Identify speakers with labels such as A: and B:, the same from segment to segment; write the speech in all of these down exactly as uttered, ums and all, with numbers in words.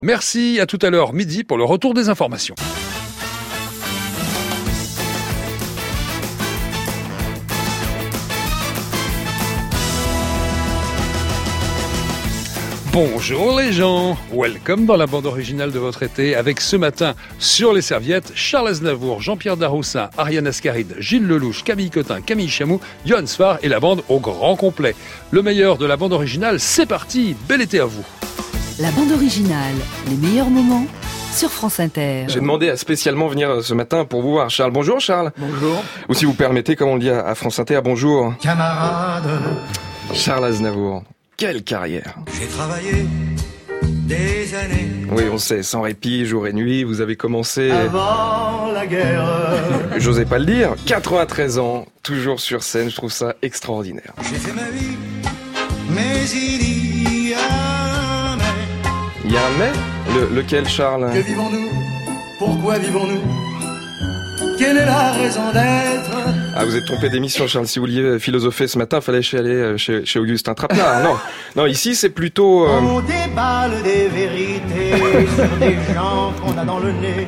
A: Merci, à tout à l'heure midi pour le retour des informations. Bonjour les gens, welcome dans la bande originale de votre été avec ce matin sur les serviettes Charles Aznavour, Jean-Pierre Daroussin, Ariane Ascaride, Gilles Lelouch, Camille Cotin, Camille Chamou, Johan Sfar et la bande au grand complet. Le meilleur de la bande originale, c'est parti, bel été à vous.
B: La bande originale, les meilleurs moments sur France Inter.
C: J'ai demandé à spécialement venir ce matin pour vous voir Charles. Bonjour Charles.
D: Bonjour.
C: Ou si vous permettez, comme on le dit à France Inter, bonjour.
D: Camarade.
C: Charles Aznavour. Quelle carrière!
D: J'ai travaillé des années.
C: Oui, on sait, sans répit, jour et nuit, vous avez commencé...
D: Avant la guerre.
C: J'osais pas le dire, quatre-vingt-treize ans, toujours sur scène, je trouve ça extraordinaire.
D: J'ai fait ma vie, mais il y a un mais.
C: Il y a un mais? Le, lequel, Charles?
D: Que vivons-nous? Pourquoi vivons-nous? Quelle est la raison d'être?
C: Ah, vous êtes trompé d'émission, Charles. Si vous vouliez philosopher ce matin, fallait aller chez, chez Augustin Trapenard. Non, non, ici c'est plutôt... Euh...
D: On déballe des vérités sur des gens qu'on a dans le nez.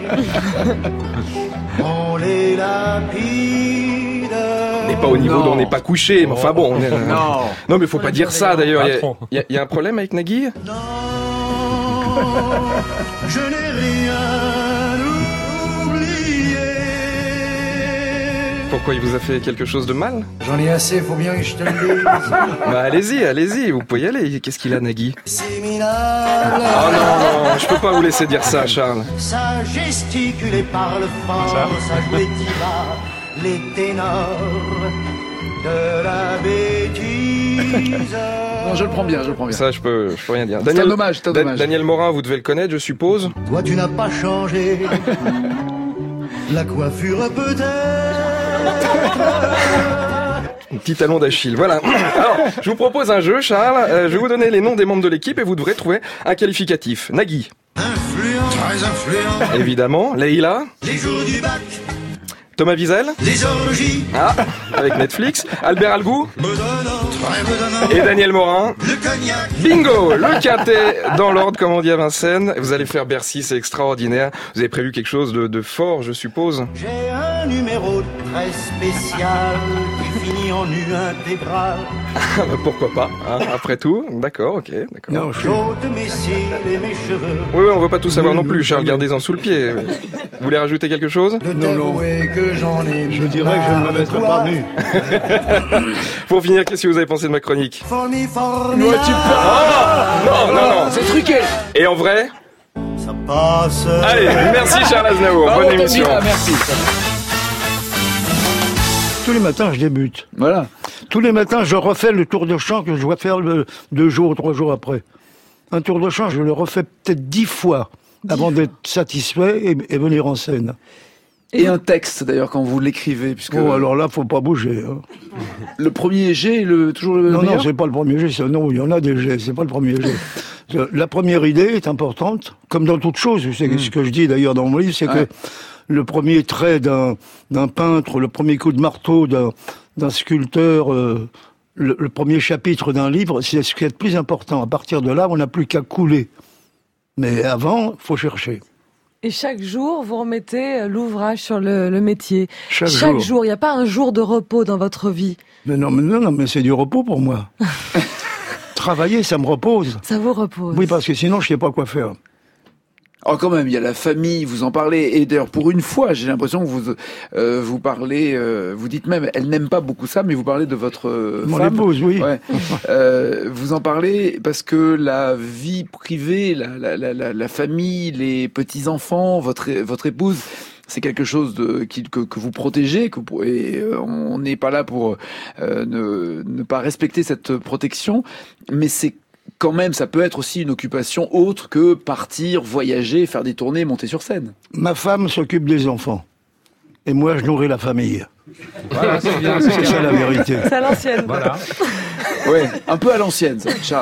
D: On les lapide.
C: On n'est pas au niveau
E: non.
C: d'où on n'est pas couché, mais enfin bon... On est...
E: Non.
C: Non, mais faut pas dire ça, d'ailleurs. Il y, y, y a un problème avec Nagui?
D: Non, je n'ai rien oublié.
C: Pourquoi, il vous a fait quelque chose de mal?
D: J'en ai assez, faut bien que je te le dise.
C: Bah allez-y, allez-y, vous pouvez y aller. Qu'est-ce qu'il a, Nagui?
D: C'est minable.
C: Oh non, non, je peux pas vous laisser dire ça, Charles.
D: Ça gesticulait par le fort, ça, ça jouait diva, les ténors de la bêtise.
E: Non, je le prends bien, je le prends bien.
C: Ça, je peux, je peux rien dire.
E: C'est
C: Daniel,
E: un dommage, c'est un dommage.
C: Da- Daniel Morin, vous devez le connaître, je suppose.
D: Toi, tu n'as pas changé. La coiffure peut-être.
C: Un petit talon d'Achille, voilà. Alors, je vous propose un jeu, Charles. Euh, je vais vous donner les noms des membres de l'équipe et vous devrez trouver un qualificatif. Nagui.
D: Influent, très influent.
C: Évidemment. Leïla.
D: Les jours du bac,
C: Thomas Wiesel.
D: les orgies,
C: Ah, avec Netflix. Albert Algou.
D: bedonnant, très bedonnant.
C: Et Daniel Morin.
D: Le cognac.
C: Bingo, le quintet dans l'ordre, comme on dit à Vincennes. Vous allez faire Bercy, c'est extraordinaire. Vous avez prévu quelque chose de, de fort, je suppose.
D: J'ai un numéro très spécial qui finit en U intégral.
C: Pourquoi pas, hein, après tout. D'accord, ok, d'accord.
D: Non, j'ôte mes cils et mes cheveux.
C: Oui, oui, on veut pas tout savoir non plus, Charles, gardez-en sous le pied. Vous voulez rajouter quelque chose?
D: De t'avouer que j'en ai.
F: Je dirais que je ne me mettrai pas nu.
C: Pour finir, qu'est-ce que vous avez pensé de ma chronique?
D: Formi, formidable.
C: Non, non, non.
E: C'est truqué.
C: Et en vrai?
D: Ça passe.
C: Allez, merci Charles Aznavour,
E: Bravo,
C: bonne émission.
E: Tommy, merci.
F: Tous les matins, je débute.
E: Voilà.
F: Tous les matins, je refais le tour de chant que je dois faire le, deux jours ou trois jours après. Un tour de chant, je le refais peut-être dix fois avant d'être satisfait et, et venir en scène.
E: Et un texte, d'ailleurs, quand vous l'écrivez, puisque
F: Oh, alors là, faut pas bouger. Hein.
E: le premier jet est le, toujours le
F: Non,
E: meilleur.
F: non, c'est pas le premier jet. c'est- Non, il y en a des jets, c'est pas le premier jet. La première idée est importante, comme dans toute chose. C'est
E: Mm.
F: ce que je dis d'ailleurs dans mon livre, c'est
E: Ouais.
F: que le premier trait d'un d'un peintre, le premier coup de marteau d'un d'un sculpteur, euh, le, le premier chapitre d'un livre, c'est ce qui est le plus important. À partir de là, on n'a plus qu'à couler. Mais avant, faut chercher.
G: Et chaque jour, vous remettez l'ouvrage sur le, le métier.
F: Chaque,
G: Chaque
F: jour.
G: jour, il n'y a pas un jour de repos dans votre vie.
F: Mais non, mais non, non, mais c'est du repos pour moi. Travailler, ça me repose.
G: Ça vous repose.
F: Oui, parce que sinon, je sais pas quoi faire.
E: Oh, quand même, il y a la famille, vous en parlez. Et d'ailleurs, pour une fois, j'ai l'impression que vous euh, vous parlez, euh, vous dites même, elle n'aime pas beaucoup ça, mais vous parlez de votre euh,
F: Mon
E: femme.
F: épouse, oui.
E: Ouais. euh, vous en parlez parce que la vie privée, la, la, la, la, la famille, les petits enfants, votre votre épouse, c'est quelque chose de, qui, que, que vous protégez, que vous, et euh, on n'est pas là pour euh, ne, ne pas respecter cette protection, mais c'est quand même, ça peut être aussi une occupation autre que partir, voyager, faire des tournées, monter sur scène.
F: Ma femme s'occupe des enfants. Et moi, je nourris la famille.
A: Voilà, c'est bien.
F: C'est ça la vérité.
G: C'est à l'ancienne.
A: Voilà.
E: Ouais, un peu à l'ancienne, ça, Charles.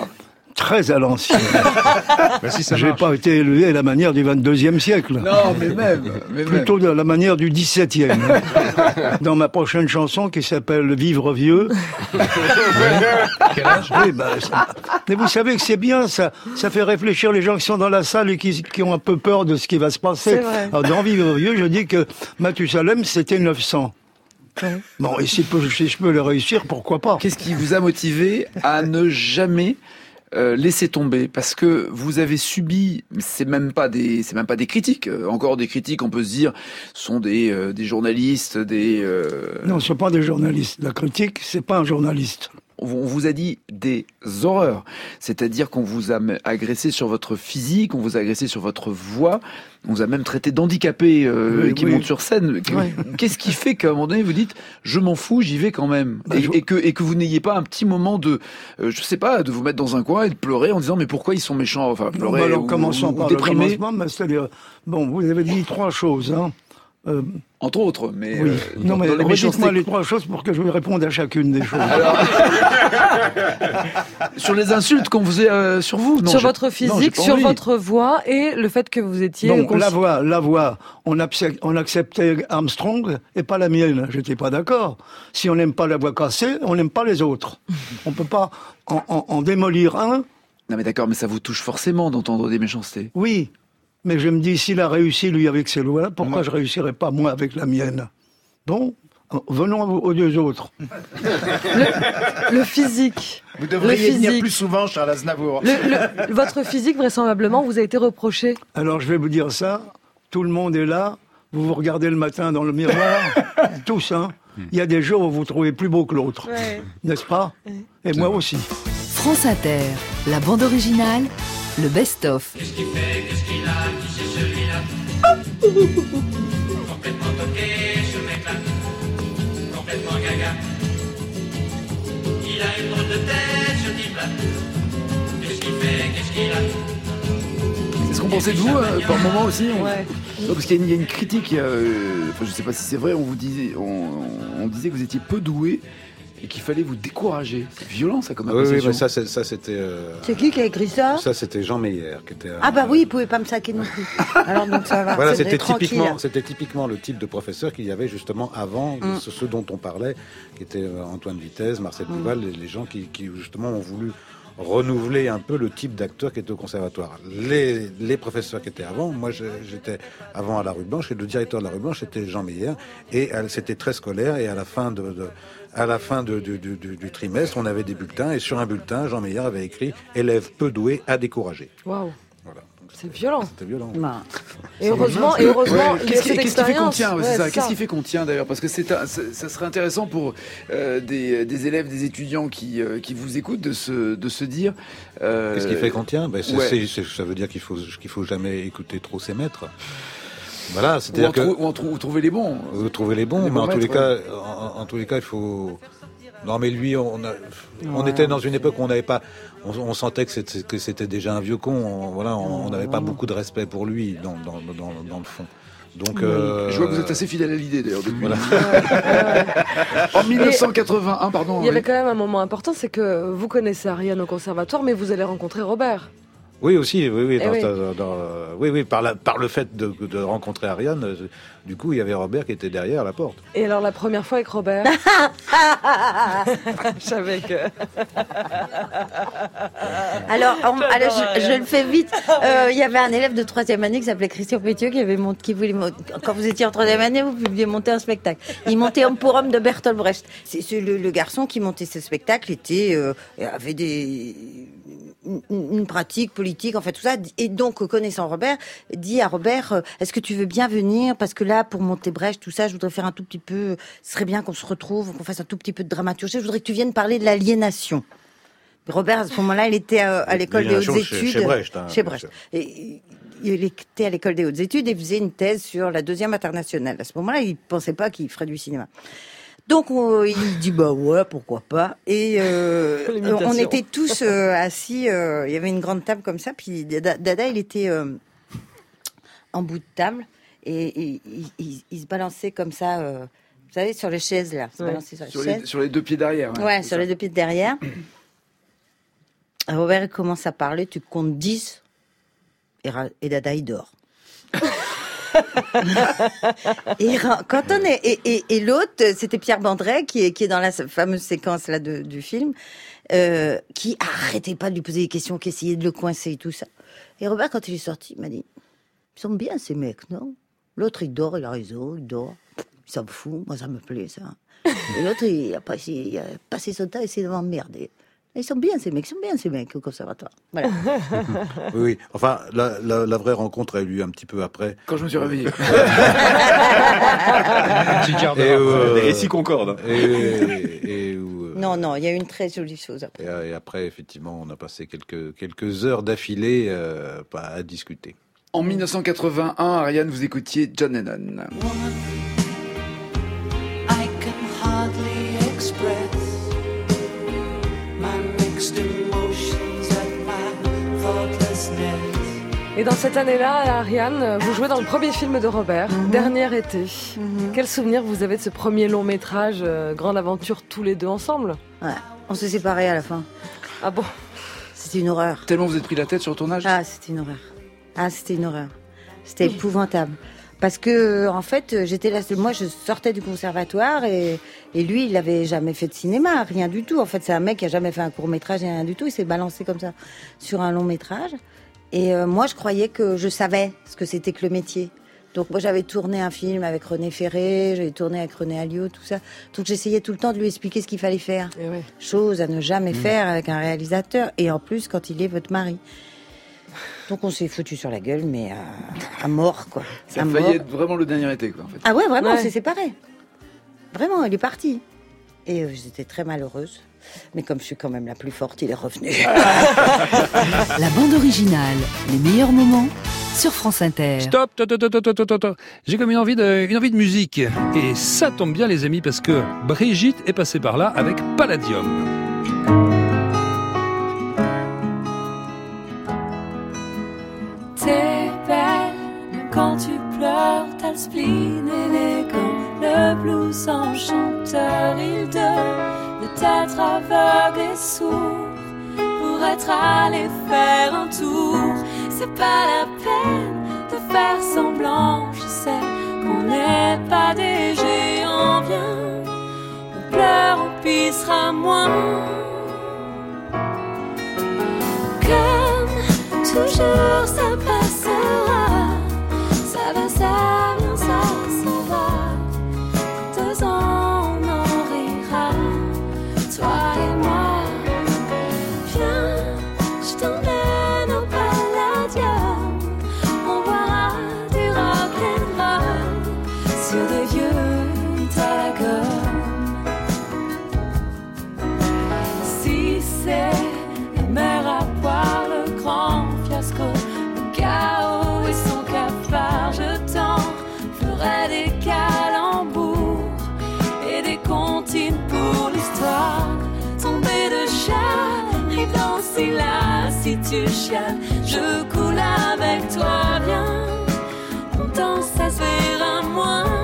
F: très à l'ancienne.
A: Bah, si ça
F: J'ai
A: marche.
F: pas été élevé à la manière du vingt-deuxième siècle.
E: Non, mais même, mais même.
F: Plutôt de la manière du dix-septième. Dans ma prochaine chanson qui s'appelle Vivre vieux.
A: Quel âge?
F: Oui, bah, ça- Mais vous savez que c'est bien, ça, ça fait réfléchir les gens qui sont dans la salle et qui, qui ont un peu peur de ce qui va se passer.
G: C'est vrai.
F: Alors, dans Vivre vieux, je dis que Mathusalem, c'était neuf cents.
G: Ouais.
F: Bon, et si, peu- si je peux le réussir, pourquoi pas?
E: Qu'est-ce qui vous a motivé à ne jamais euh, laisser tomber? Parce que vous avez subi, c'est même pas des, c'est même pas des critiques. Euh, Encore des critiques, on peut se dire, sont des euh, des journalistes, des. euh,
F: Non, ce ne sont pas des journalistes. La critique, c'est pas un journaliste.
E: on vous a dit des horreurs, c'est-à-dire qu'on vous a agressé sur votre physique, on vous a agressé sur votre voix, on vous a même traité d'handicapé euh,
F: Oui,
E: qui
F: oui.
E: monte sur scène.
F: Oui.
E: Qu'est-ce qui fait qu'à un moment donné vous dites je m'en fous, j'y vais quand même,
F: Bah,
E: et,
F: je-
E: et que et que vous n'ayez pas un petit moment de, euh, je sais pas, de vous mettre dans un coin et de pleurer en disant mais pourquoi ils sont méchants, enfin
F: Bon,
E: pleurer
F: bah, alors,
E: ou,
F: commençons
E: ou
F: par
E: déprimer,
F: le commencement. bah, c'est-à-dire, bon, vous avez dit trois choses. Hein. Euh,
E: entre autres, mais
F: oui.
E: euh,
F: non,
E: dans,
F: mais
E: dans les méchancetés.
F: redites-moi les trois choses pour que je réponde à chacune des choses.
E: Alors, sur les insultes qu'on faisait euh, sur vous, non,
G: sur
E: j'ai-
G: votre
E: non, j'ai
G: physique,
E: pas
G: sur
E: envie.
G: votre voix et le fait que vous étiez...
F: Bon,
G: cons-
F: la voix, la voix, on, accepte- on acceptait Armstrong et pas la mienne. J'étais pas d'accord. Si on n'aime pas la voix cassée, on n'aime pas les autres. On peut pas en, en- en démolir un.
E: Non mais d'accord, mais ça vous touche forcément d'entendre des méchancetés.
F: Oui, mais je me dis, s'il a réussi, lui, avec ses lois, pourquoi je réussirais pas, moi, avec la mienne? Bon, venons aux aux deux autres.
G: Le physique.
H: Vous devriez
G: Le
H: venir
G: physique.
H: plus souvent, Charles Aznavour.
G: Le- le- votre physique, vraisemblablement, vous a été reproché.
F: Alors, je vais vous dire ça, tout le monde est là, vous vous regardez le matin dans le miroir, tous, hein. Il y a des jours où vous trouvez plus beau que l'autre, n'est-ce pas? Et moi aussi.
B: France Inter, la bande originale, le best-of.
E: C'est ce qu'on pensait de vous euh, par moment aussi. on-
G: Ouais.
E: Non, parce qu'il y, a une- il y a une critique. euh, enfin, je sais pas si c'est vrai. On vous disait, on, on disait que vous étiez peu doué et qu'il fallait vous décourager. C'est violent ça comme
I: Oui, oui,
E: appréciation.
I: mais ça, c'est- ça c'était. euh,
J: C'est qui qui a écrit ça
I: Ça, c'était Jean Meyer qui était.
J: Ah bah
I: un-
J: oui, il pouvait pas me saquer non plus. Alors donc ça va.
I: Voilà,
J: c'est
I: c'était
J: tranquille.
I: typiquement, c'était typiquement le type de professeur qu'il y avait justement avant,
J: Mm.
I: ce, ce dont on parlait, qui était euh, Antoine Vitesse, Marcel
J: Mm.
I: Duval, les, les gens qui, qui justement ont voulu renouveler un peu le type d'acteur qui était au conservatoire. Les, les professeurs qui étaient avant, moi je- j'étais avant à la Rue Blanche et le directeur de la Rue Blanche était Jean Meyer et euh, c'était très scolaire et à la fin de, de à la fin de- du, du- du- du trimestre, on avait des bulletins et sur un bulletin, Jean Meyer avait écrit élève peu doué à décourager.
G: Waouh,
I: Voilà. Donc,
G: c'est violent.
I: C'était violent.
J: Bah,
G: Et heureusement, et heureusement,
E: Ouais,
G: il y a
E: qu'est-ce qui,
G: cette
E: qu'est-ce qui fait qu'on
G: expérience.
E: tient ouais,
G: Ouais,
E: c'est ça.
G: c'est
E: Qu'est-ce
G: ça.
E: qui fait qu'on tient d'ailleurs? Parce que c'est un- ça, ça serait intéressant pour euh, des, des élèves, des étudiants qui, euh, qui vous écoutent de se, de se dire. euh,
I: Qu'est-ce qui fait qu'on tient ben, c'est-
E: ouais.
I: c'est- c'est- Ça veut dire qu'il faut, qu'il faut jamais écouter trop ses maîtres. Voilà,
E: ou, en
I: c'est-à-dire que
E: trou- ou en trou- ou trouver les bons.
I: vous trouvez les bons,
E: Les
I: mais
E: bons
I: en tous les
E: maîtres,
I: cas, en, en tous les cas, il faut. Non, mais lui, on, a, on était dans une époque où on n'avait pas, on, on sentait que c'était, que c'était déjà un vieux con. On, voilà, on n'avait pas beaucoup de respect pour lui dans, dans, dans, dans le fond. Donc, euh,
E: Je vois que vous êtes assez fidèle à l'idée d'ailleurs depuis.
I: Voilà.
E: En mille neuf cent quatre-vingt-un, pardon.
G: Il y avait
E: oui.
G: quand même un moment important, c'est que vous connaissez Ariane au conservatoire, mais vous allez rencontrer Robert.
I: Oui, aussi, oui, oui,
G: Eh
I: dans-
G: oui.
I: dans- dans- oui, oui, par, la, par le fait de, de rencontrer Ariane, euh, du coup, il y avait Robert qui était derrière la porte.
G: Et alors la première fois avec Robert, je savais que...
J: Alors, on- alors, je, je le fais vite. Euh, Il y avait un élève de troisième année qui s'appelait Christian Pétieux qui avait monté, qui voulait mon- quand vous étiez en troisième année, vous pouviez monter un spectacle. Il montait Homme pour Homme de Bertolt Brecht. C'est c'est le, le garçon qui montait ce spectacle était euh, avait des une, une pratique politique, en fait tout ça. Et donc, connaissant Robert, dit à Robert, euh, est-ce que tu veux bien venir parce que là, pour monter Brecht, tout ça, je voudrais faire un tout petit peu. Ce serait bien qu'on se retrouve, qu'on fasse un tout petit peu de dramaturgie. Je voudrais que tu viennes parler de l'aliénation. Robert, à ce moment-là, il était à, à l'école des hautes
I: L'aliénation
J: études.
I: chez- chez Brecht, hein,
J: Chez
I: bien
J: Brecht.
I: sûr.
J: Et il était à l'école des hautes études et faisait une thèse sur la deuxième internationale. À ce moment-là, il pensait pas qu'il ferait du cinéma. Donc, on- il dit, bah ouais, pourquoi pas. Et euh,
G: L'imitation.
J: on était tous euh, assis, euh, il y avait une grande table comme ça, puis Dada, Dada, il était euh, en bout de table, et, et il, il- il se balançait comme ça, euh, vous savez, sur les chaises, là. Il se
G: Ouais.
J: balançait sur les
E: Sur
J: chaises.
E: les, sur les deux pieds derrière.
J: Ouais,
E: c'est
J: sur
E: ça.
J: les deux pieds de derrière. Robert commence à parler, tu comptes dix, et, Ra- et Dada, il dort. et quand on est et, et, et l'autre, c'était Pierre Bandret qui est qui est dans la fameuse séquence là de, du film, euh, qui arrêtait pas de lui poser des questions, qui essayait de le coincer et tout ça. Et Robert, quand il est sorti, il m'a dit, ils sont bien ces mecs, non? L'autre il dort, il a raison, il dort, il s'en fout, moi ça me plaît ça. Et l'autre il a passé, il a passé son temps à essayer de m'emmerder. Ils sont bien ces mecs, ils sont bien ces mecs au conservatoire. Voilà.
I: Oui, oui. Enfin, la, la, la vraie rencontre a eu lieu un petit peu après.
E: Quand je me suis réveillé.
A: Un petit quart
I: Et,
A: d'heure.
I: euh,
E: Les récits concordent.
I: Et, et, et où, euh,
J: Non, non, il y a eu une très jolie chose après.
I: Et, et après, effectivement, on a passé quelques, quelques heures d'affilée euh, à discuter.
E: En mille neuf cent quatre-vingt-un, Ariane, vous écoutiez John Lennon.
H: I can hardly express my mixed emotions and my thoughtlessness.
G: Et dans cette année-là, Ariane, vous jouez dans le premier film de Robert,
J: Mhm.
G: Dernier été.
J: Mhm.
G: Quel souvenir vous avez de ce premier long métrage, euh, Grande Aventure, tous les deux ensemble?
J: Ouais, on s'est séparés à la fin.
G: Ah bon?
J: C'était une horreur.
E: Tellement vous êtes pris la tête sur le tournage.
J: Ah, c'était une horreur. Ah, c'était une horreur. C'était épouvantable. Parce que, en fait, j'étais là, moi, je sortais du conservatoire et, et lui, il n'avait jamais fait de cinéma, rien du tout. En fait, c'est un mec qui a jamais fait un court-métrage, rien du tout. Il s'est balancé comme ça sur un long-métrage. Et euh, moi, je croyais que je savais ce que c'était que le métier. Donc, moi, j'avais tourné un film avec René Ferré, j'avais tourné avec René Alliot, tout ça. Donc, j'essayais tout le temps de lui expliquer ce qu'il fallait faire.
G: Eh oui.
J: Chose à ne jamais faire avec un réalisateur. Et en plus, quand il est votre mari. Donc, on s'est foutu sur la gueule, mais à, à mort, quoi.
E: Ça
J: À
E: a
J: mort.
E: failli être vraiment le dernier été, quoi, en fait.
J: Ah ouais, vraiment,
G: Ouais.
J: on s'est séparés. Vraiment, il est parti. Et euh, j'étais très malheureuse. Mais comme je suis quand même la plus forte, il est revenu.
B: La bande originale, les meilleurs moments sur France Inter.
A: Stop, stop, stop, stop, stop, stop, stop. J'ai comme une envie de, une envie de musique. Et ça tombe bien, les amis, parce que Brigitte est passée par là avec Palladium.
H: T'es belle quand tu pleures, t'as le spleen élégant, le blues enchanteur, il devait être aveugle et sourd pour être allé faire un tour. C'est pas la peine de faire semblant, je sais qu'on n'est pas des géants, viens, on pleure, on pissera moins. Comme toujours ça passera, ça va, ça vient, ça s'en va. Deux ans on en rira, toi et moi. Viens, je t'emmène au Palladium, on boira du rock'n'roll sur des vieux Talagones. Si c'est la mer à boire, le grand fiasco, le chaos et son cafard, je t'en ferai des calembours et des comptines pour l'histoire. Tomber de chat, rive dans là si tu chiales, je coule avec toi, viens, on danse, ça se verra moins.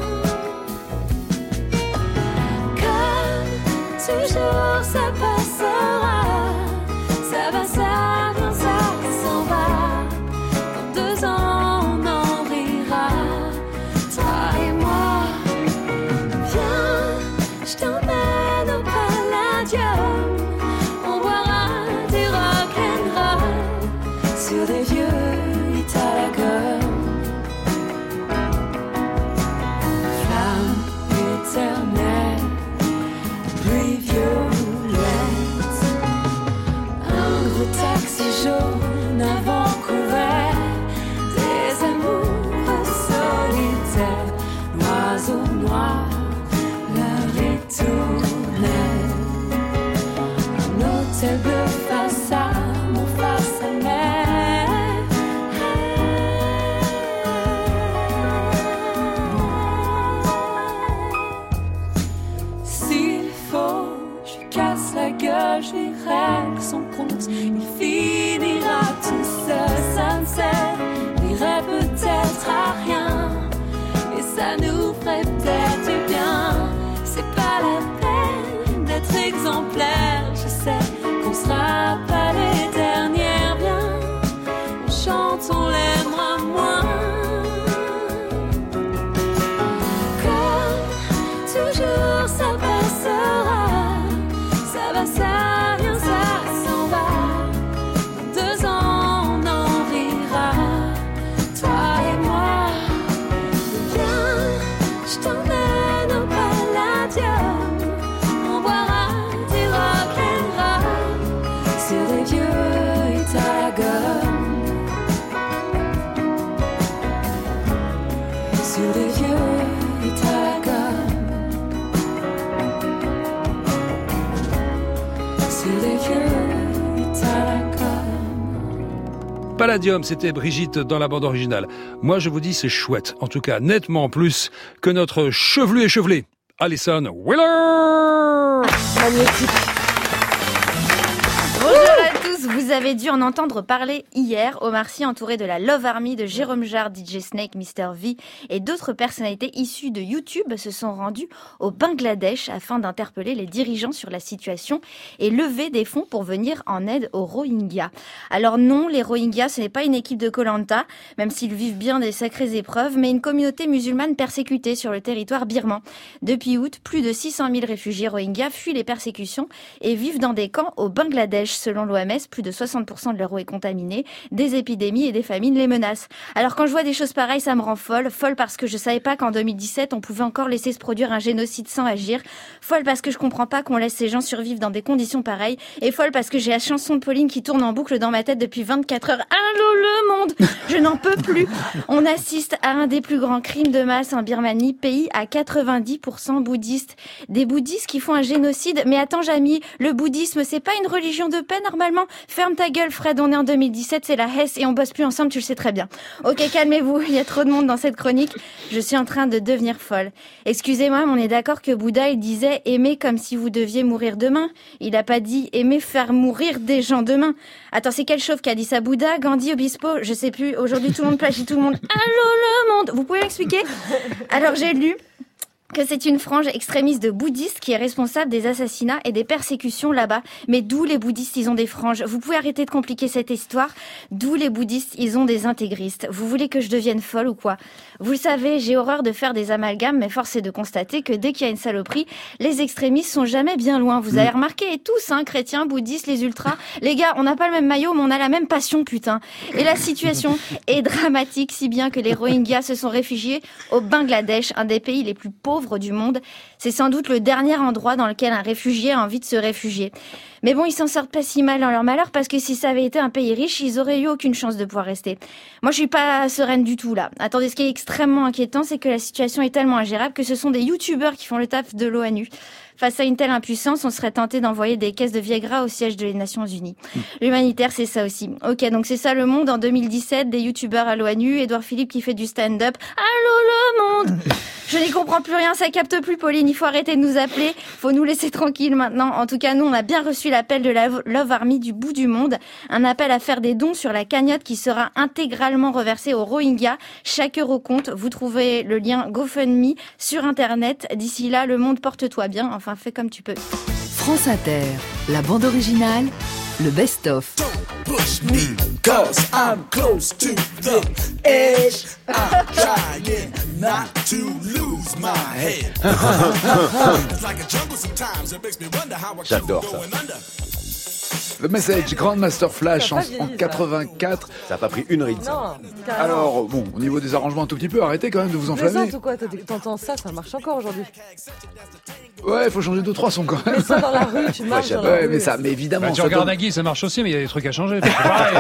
H: Comme toujours ça passera, ça va, ça vient, ça s'en va. Dans deux ans on en rira, toi et moi. Viens, je t'emmène au Palladium, on boira du rock'n'roll sur des vieux
A: Palladium, c'était Brigitte dans la bande originale. Moi, je vous dis, c'est chouette. En tout cas, nettement plus que notre chevelu échevelé, Alison Wheeler.
G: Magnétique.
K: Bonjour à tous, vous avez dû en entendre parler hier. Omar Sy, entouré de la Love Army de Jérôme Jarre, D J Snake, Mister V et d'autres personnalités issues de YouTube se sont rendus au Bangladesh afin d'interpeller les dirigeants sur la situation et lever des fonds pour venir en aide aux Rohingyas. Alors non, les Rohingyas, ce n'est pas une équipe de Koh-Lanta, même s'ils vivent bien des sacrées épreuves, mais une communauté musulmane persécutée sur le territoire birman. Depuis août, plus de six cent mille réfugiés Rohingyas fuient les persécutions et vivent dans des camps au Bangladesh. Selon l'O M S, plus de soixante pour cent de leur eau est contaminée, des épidémies et des famines les menacent. Alors quand je vois des choses pareilles, ça me rend folle. Folle parce que je savais pas qu'en deux mille dix-sept, on pouvait encore laisser se produire un génocide sans agir. Folle parce que je comprends pas qu'on laisse ces gens survivre dans des conditions pareilles. Et folle parce que j'ai la chanson de Pauline qui tourne en boucle dans ma tête depuis vingt-quatre heures. Allô le monde! Je n'en peux plus. On assiste à un des plus grands crimes de masse en Birmanie, pays à quatre-vingt-dix pour cent bouddhistes. Des bouddhistes qui font un génocide. Mais attends, Jamy, le bouddhisme, c'est pas une religion de paix normalement? Ferme ta gueule, Fred, on est en deux mille dix-sept, c'est la Hesse et on bosse plus ensemble, tu le sais très bien. Ok, calmez-vous, il y a trop de monde dans cette chronique. Je suis en train de devenir folle. Excusez-moi, mais on est d'accord que Bouddha, il disait « Aimez comme si vous deviez mourir demain ». Il a pas dit « Aimez faire mourir des gens demain ». Attends, c'est quel chauve qui a dit ça? Bouddha, Gandhi, Obispo? Je sais plus, aujourd'hui tout le monde plagie tout le monde. Allô le monde! Vous pouvez m'expliquer? Alors j'ai lu que c'est une frange extrémiste de bouddhistes qui est responsable des assassinats et des persécutions là-bas. Mais d'où les bouddhistes, ils ont des franges? Vous pouvez arrêter de compliquer cette histoire? D'où les bouddhistes, ils ont des intégristes? Vous voulez que je devienne folle ou quoi? Vous le savez, j'ai horreur de faire des amalgames, mais force est de constater que dès qu'il y a une saloperie, les extrémistes sont jamais bien loin. Vous avez remarqué, et tous, hein, chrétiens, bouddhistes, les ultras, les gars, on n'a pas le même maillot, mais on a la même passion, putain. Et la situation est dramatique, si bien que les Rohingyas se sont réfugiés au Bangladesh, un des pays les plus pauvres du monde. C'est sans doute le dernier endroit dans lequel un réfugié a envie de se réfugier. Mais bon, ils s'en sortent pas si mal dans leur malheur parce que si ça avait été un pays riche, ils auraient eu aucune chance de pouvoir rester. Moi, je suis pas sereine du tout là. Attendez, ce qui est extrêmement inquiétant, c'est que la situation est tellement ingérable que ce sont des youtubeurs qui font le taf de l'ONU. Face à une telle impuissance, on serait tenté d'envoyer des caisses de Viagra au siège de les Nations Unies. L'humanitaire, c'est ça aussi. Ok, donc c'est ça le monde en deux mille dix-sept, des youtubeurs à l'ONU, Édouard Philippe qui fait du stand-up. Allô le monde! Je n'y comprends plus rien, ça capte plus, Pauline, il faut arrêter de nous appeler, faut nous laisser tranquilles maintenant. En tout cas, nous, on a bien reçu l'appel de la Love Army du bout du monde, un appel à faire des dons sur la cagnotte qui sera intégralement reversée aux Rohingyas. Chaque euro compte, vous trouvez le lien GoFundMe sur Internet. D'ici là, le monde, porte-toi bien, enfin, fais comme tu peux.
B: France Inter, la bande originale, le best-of.
L: Push me, cause I'm close to the edge. I'm trying not to lose my head. It's like a jungle sometimes. It makes me wonder how I keep going under.
E: Le Message, Grandmaster Flash en, en quatre-vingt-quatre.
M: Ça n'a pas pris une ride.
G: Non,
E: Alors, bon, au niveau des arrangements un tout petit peu, arrêtez quand même de vous enflammer.
G: Mais ou quoi? T'entends ça, ça marche encore aujourd'hui.
E: Ouais, il faut changer deux, trois sons quand même.
G: Mais ça dans la rue, tu marches dans la
E: Ouais,
G: rue.
E: mais ça, mais évidemment.
A: Bah, tu
E: ça
A: regardes
E: donne-
A: Nagui, ça marche aussi, mais il y a des trucs à changer. C'est pareil,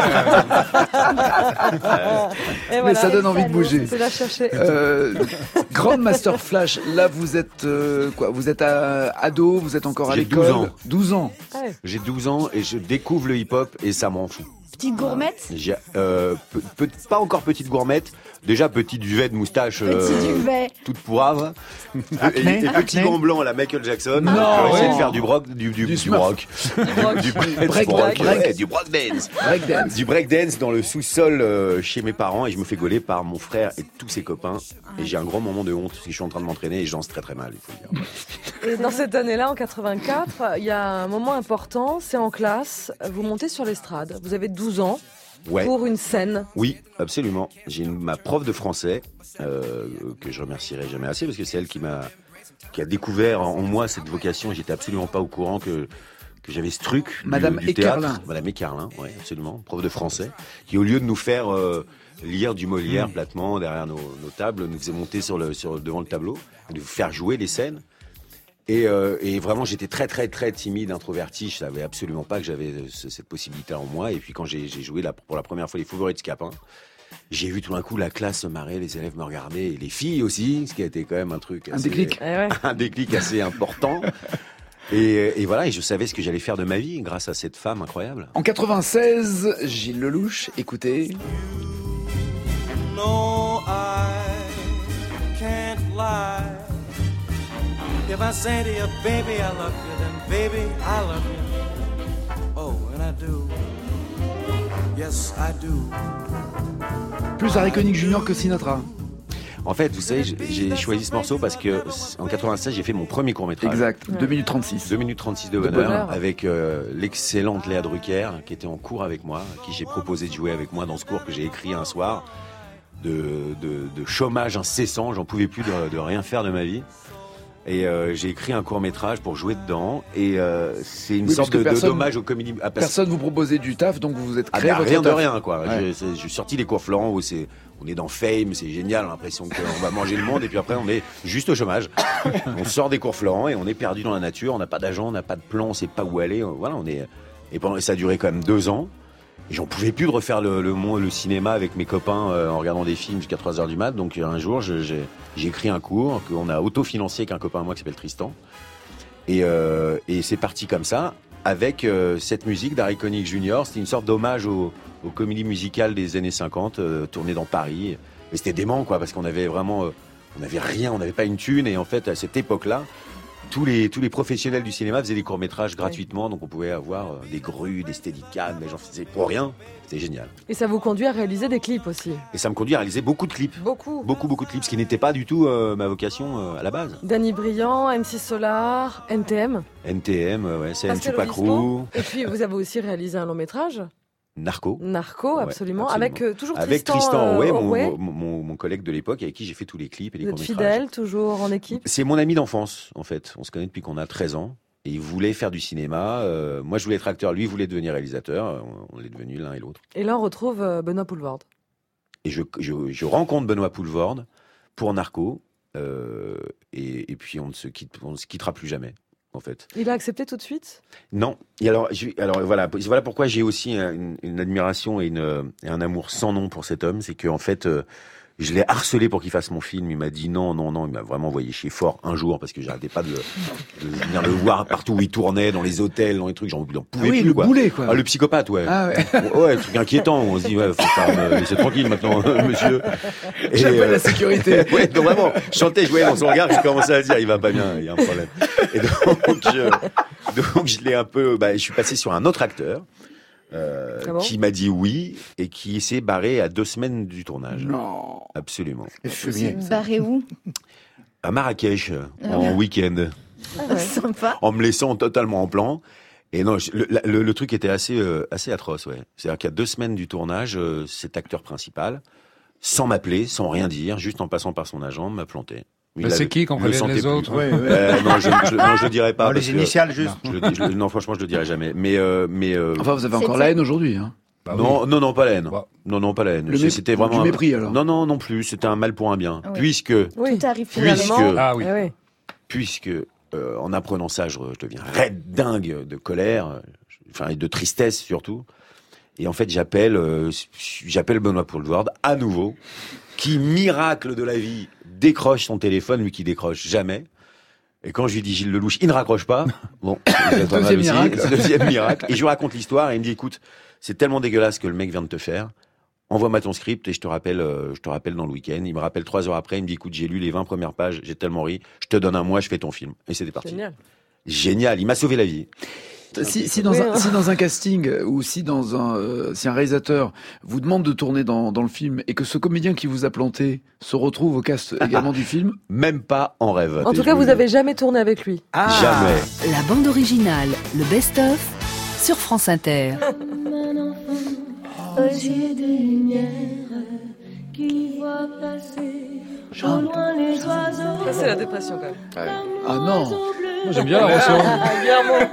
A: euh.
G: Et
E: Mais
G: voilà.
E: ça donne envie de bouger.
G: C'est la chercher.
E: Euh, Grandmaster Flash, là vous êtes euh, quoi? Vous êtes à, ado, vous êtes encore à
M: J'ai
E: l'école.
M: douze ans.
E: douze ans.
G: Ouais.
M: J'ai douze ans et je découvre le hip-hop et ça m'en fout.
K: Petite gourmette?
M: J'ai, euh, peu- peu- pas encore petite gourmette, déjà petit duvet de moustache
K: Petit
M: euh,
K: duvet.
M: toute pourrave. et,
F: Acné,
M: et petit
F: acné.
M: gant blanc à la Michael Jackson.
E: Non,
M: J'ai essayé
E: ouais.
M: de faire du broc, du, du, du,
E: Smurf.
M: rock. du, break,
E: Break-
M: rock,
E: break-
M: ouais, du break dance.
E: Breakdance.
M: Du breakdance dans le sous-sol euh, chez mes parents et je me fais gauler par mon frère et tous ses copains. Et j'ai un grand moment de honte parce que je suis en train de m'entraîner et je danse très très mal, il faut le dire.
G: Et dans cette année-là, en quatre-vingt-quatre, il y a un moment important, c'est en classe, vous montez sur l'estrade, vous avez douze ans,
M: Ouais.
G: pour une scène.
M: Oui, absolument. J'ai une- ma prof de français euh, que je remercierai jamais assez parce que c'est elle qui m'a qui a découvert en moi cette vocation. J'étais absolument pas au courant que que j'avais ce truc du-
E: Madame
M: du, théâtre.
E: Écarlin.
M: Madame Écarlin, oui, absolument, prof de français, qui au lieu de nous faire euh, lire du Molière platement derrière nos, nos tables, nous faisait monter sur le sur devant le tableau, nous faire jouer les scènes. Et, euh, et vraiment, j'étais très, très, très timide, introverti. Je savais absolument pas que j'avais ce- cette possibilité en moi. Et puis, quand j'ai j'ai joué la, pour la première fois les Fouverets de Scapin, j'ai vu tout d'un coup la classe se marrer, les élèves me regardaient, et les filles aussi, ce qui a été quand même un truc
E: Un
M: assez-
E: déclic.
G: Eh ouais.
M: un déclic assez important. Et, et voilà, et je savais ce que j'allais faire de ma vie grâce à cette femme incroyable.
E: En quatre-vingt-seize, Gilles Lelouch, écoutez.
L: No, I can't lie. If I say to you, baby, I love you, then baby, I love you. Oh, and I do. Yes, I do.
E: Plus Harry Connick Junior que Sinatra.
M: En fait, vous savez, j'ai choisi ce morceau parce que en quatre-vingt-seize, j'ai fait mon premier court-métrage.
E: Exact, deux minutes trente-six.
M: deux minutes trente-six de
E: De
M: bonheur,
E: bonheur.
M: avec euh, l'excellente Léa Drucker, qui était en cours avec moi, à qui j'ai proposé de jouer avec moi dans ce cours que j'ai écrit un soir, de, de, de chômage incessant, j'en pouvais plus de, de rien faire de ma vie. Et euh, j'ai écrit un court-métrage pour jouer dedans, et euh, c'est une
E: Oui,
M: sorte
E: parce que
M: de,
E: personne-
M: de dommage au comédie. Ah, parce-
E: Personne vous proposait du taf, donc vous vous êtes
M: Ah
E: créé
M: bah,
E: votre
M: rien de
E: taf.
M: rien, quoi.
E: Ouais.
M: Je, c'est- je suis sorti des cours Florent où c'est, on est dans Fame, c'est génial, l'impression qu'on va manger le monde, et puis après on est juste au chômage. On sort des cours Florent et on est perdu dans la nature, on n'a pas d'agent, on n'a pas de plan, on sait pas où aller. Voilà, on est. Et pendant, ça a duré quand même deux ans. Et j'en pouvais plus de refaire le, le, monde- le cinéma avec mes copains euh, en regardant des films jusqu'à trois heures du mat. Donc un jour, je- j'ai, j'ai écrit un cours qu'on a autofinancé avec un copain à moi qui s'appelle Tristan. Et, euh, et c'est parti comme ça, avec euh, cette musique d'Harry Connick Junior C'était une sorte d'hommage aux, aux comédies musicales des années cinquante, euh, tournées dans Paris. Et c'était dément, quoi, parce qu'on avait vraiment, euh, on n'avait rien, on n'avait pas une thune. Et en fait, à cette époque-là, tous les, tous les professionnels du cinéma faisaient des courts-métrages gratuitement, donc on pouvait avoir euh, des grues, des steadicams, des gens faisaient pour rien. C'était génial.
G: Et ça vous conduit à réaliser des clips aussi.
M: Et ça me conduit à réaliser beaucoup de clips.
G: Beaucoup.
M: Beaucoup, beaucoup de clips, ce qui n'était pas du tout euh, ma vocation euh, à la base.
G: Danny Briand, M six Solar, N T M.
M: N T M, euh, ouais, C M
G: Pascal
M: Tupac
G: Obispo.
M: Crew,
G: Et puis vous avez aussi réalisé un long métrage,
M: Narco.
G: Narco,
M: Ouais,
G: absolument,
M: absolument.
G: avec euh, toujours
M: Avec
G: Tristan,
M: Tristan, ouais,
G: euh,
M: mon,
G: ouais.
M: mon, mon- mon collègue de l'époque avec qui j'ai fait tous les clips et les
G: Vous êtes
M: courts-métrages.
G: fidèle, toujours en équipe.
M: C'est mon ami d'enfance, en fait. On se connaît depuis qu'on a treize ans. Et il voulait faire du cinéma. Euh, moi, je voulais être acteur. Lui, il voulait devenir réalisateur. On, on l'est devenus l'un et l'autre.
G: Et là on retrouve euh, Benoît Poelvoorde.
M: Et je, je, je rencontre Benoît Poelvoorde pour Narco. Euh, et, et puis, on ne se quitte, on ne se quittera plus jamais, en fait.
G: Il a accepté tout de suite.
M: Non. Et alors, je- alors voilà, voilà pourquoi j'ai aussi une, une admiration et, une, et un amour sans nom pour cet homme. C'est qu'en fait, euh, je l'ai harcelé pour qu'il fasse mon film. Il m'a dit non, non, non. Il m'a vraiment envoyé chier fort un jour parce que j'arrêtais pas de, le- de venir le voir partout où il tournait, dans les hôtels, dans les trucs. J'en j'en pouvais
E: Ah oui,
M: plus,
E: le
M: quoi.
E: boulet, quoi.
M: Ah, le psychopathe, ouais.
E: Ah ouais.
M: Ouais, truc inquiétant. On se dit, ouais, faut faire, me laisser tranquille maintenant, monsieur. Et,
E: J'appelle
M: euh,
E: la sécurité.
M: ouais, donc vraiment, je chantais, je voyais dans son regard, j'ai commencé à dire, il va pas bien, il y a un problème. Et donc, je, donc je l'ai un peu, bah, je suis passé sur un autre acteur. Euh,
E: Ah bon
M: qui m'a dit oui et qui s'est barré à deux semaines du tournage.
E: Non.
M: Absolument.
K: Barré où?
M: À Marrakech,
K: Ah
M: en
K: ouais.
M: week-end,
K: Ah, sympa.
M: en me laissant totalement en plan. Et non, je- le, le, le truc était assez, euh, assez atroce, ouais. C'est-à-dire qu'à deux semaines du tournage, euh, cet acteur principal, sans m'appeler, sans rien dire, juste en passant par son agent, m'a planté.
A: Mais c'est qui qu'on
M: je le
A: prévienne
M: sentais
A: les
M: plus.
A: autres
M: Ouais, ouais. Euh, non, je, je, non, je le dirais pas.
N: Oh, les
M: parce que-
N: initiales, juste.
M: Non, je le dis- je le- non, franchement, je le dirai jamais. Mais, euh, mais. euh,
E: Enfin, vous avez encore la haine aujourd'hui. Hein.
A: Bah
M: non, non, non, pas la haine. Non, non, pas la haine.
E: Le
M: C'est-
E: mép-
M: C'était
E: du
M: vraiment. un-
E: mépris, alors.
M: Non, non, non plus. C'était un mal pour un bien.
K: Oui.
M: Puisque.
G: Oui.
K: Tout arrive
M: Puisque.
K: finalement.
A: Ah oui.
G: Eh oui.
M: Puisque, euh, en apprenant ça, je, je deviens raide dingue de colère, euh, enfin, et de tristesse surtout. Et en fait, j'appelle, euh, j'appelle Benoît Poelvoorde à nouveau, qui, miracle de la vie, décroche son téléphone, lui qui décroche jamais. Et quand je lui dis Gilles Lelouch, il ne raccroche pas. Bon, c'est pas mal
E: Deuxième
M: aussi.
E: miracle.
M: C'est le deuxième miracle. Et je lui raconte l'histoire et il me dit, écoute, c'est tellement dégueulasse que le mec vient de te faire. Envoie-moi ton script et je te rappelle, euh, je te rappelle dans le week-end. Il me rappelle trois heures après. Il me dit, écoute, j'ai lu les vingt premières pages, j'ai tellement ri. Je te donne un mois, je fais ton film. Et c'était parti.
G: Génial.
M: Génial. Il m'a sauvé la vie.
E: Si, si, dans
G: Oui,
E: un,
G: hein.
E: si dans un casting ou si dans un euh, si un réalisateur vous demande de tourner dans, dans le film et que ce comédien qui vous a planté se retrouve au cast également du film,
M: Même pas en rêve.
G: En tout cas, vous avez jamais tourné avec lui.
M: Jamais.
B: La bande originale, le best-of, sur France Inter.
H: Aux yeux de lumière qui voit passer au loin les oiseaux.
G: Ça, c'est la dépression quand même.
E: ah non.
A: Moi, j'aime bien la rançon.
G: Guillermo.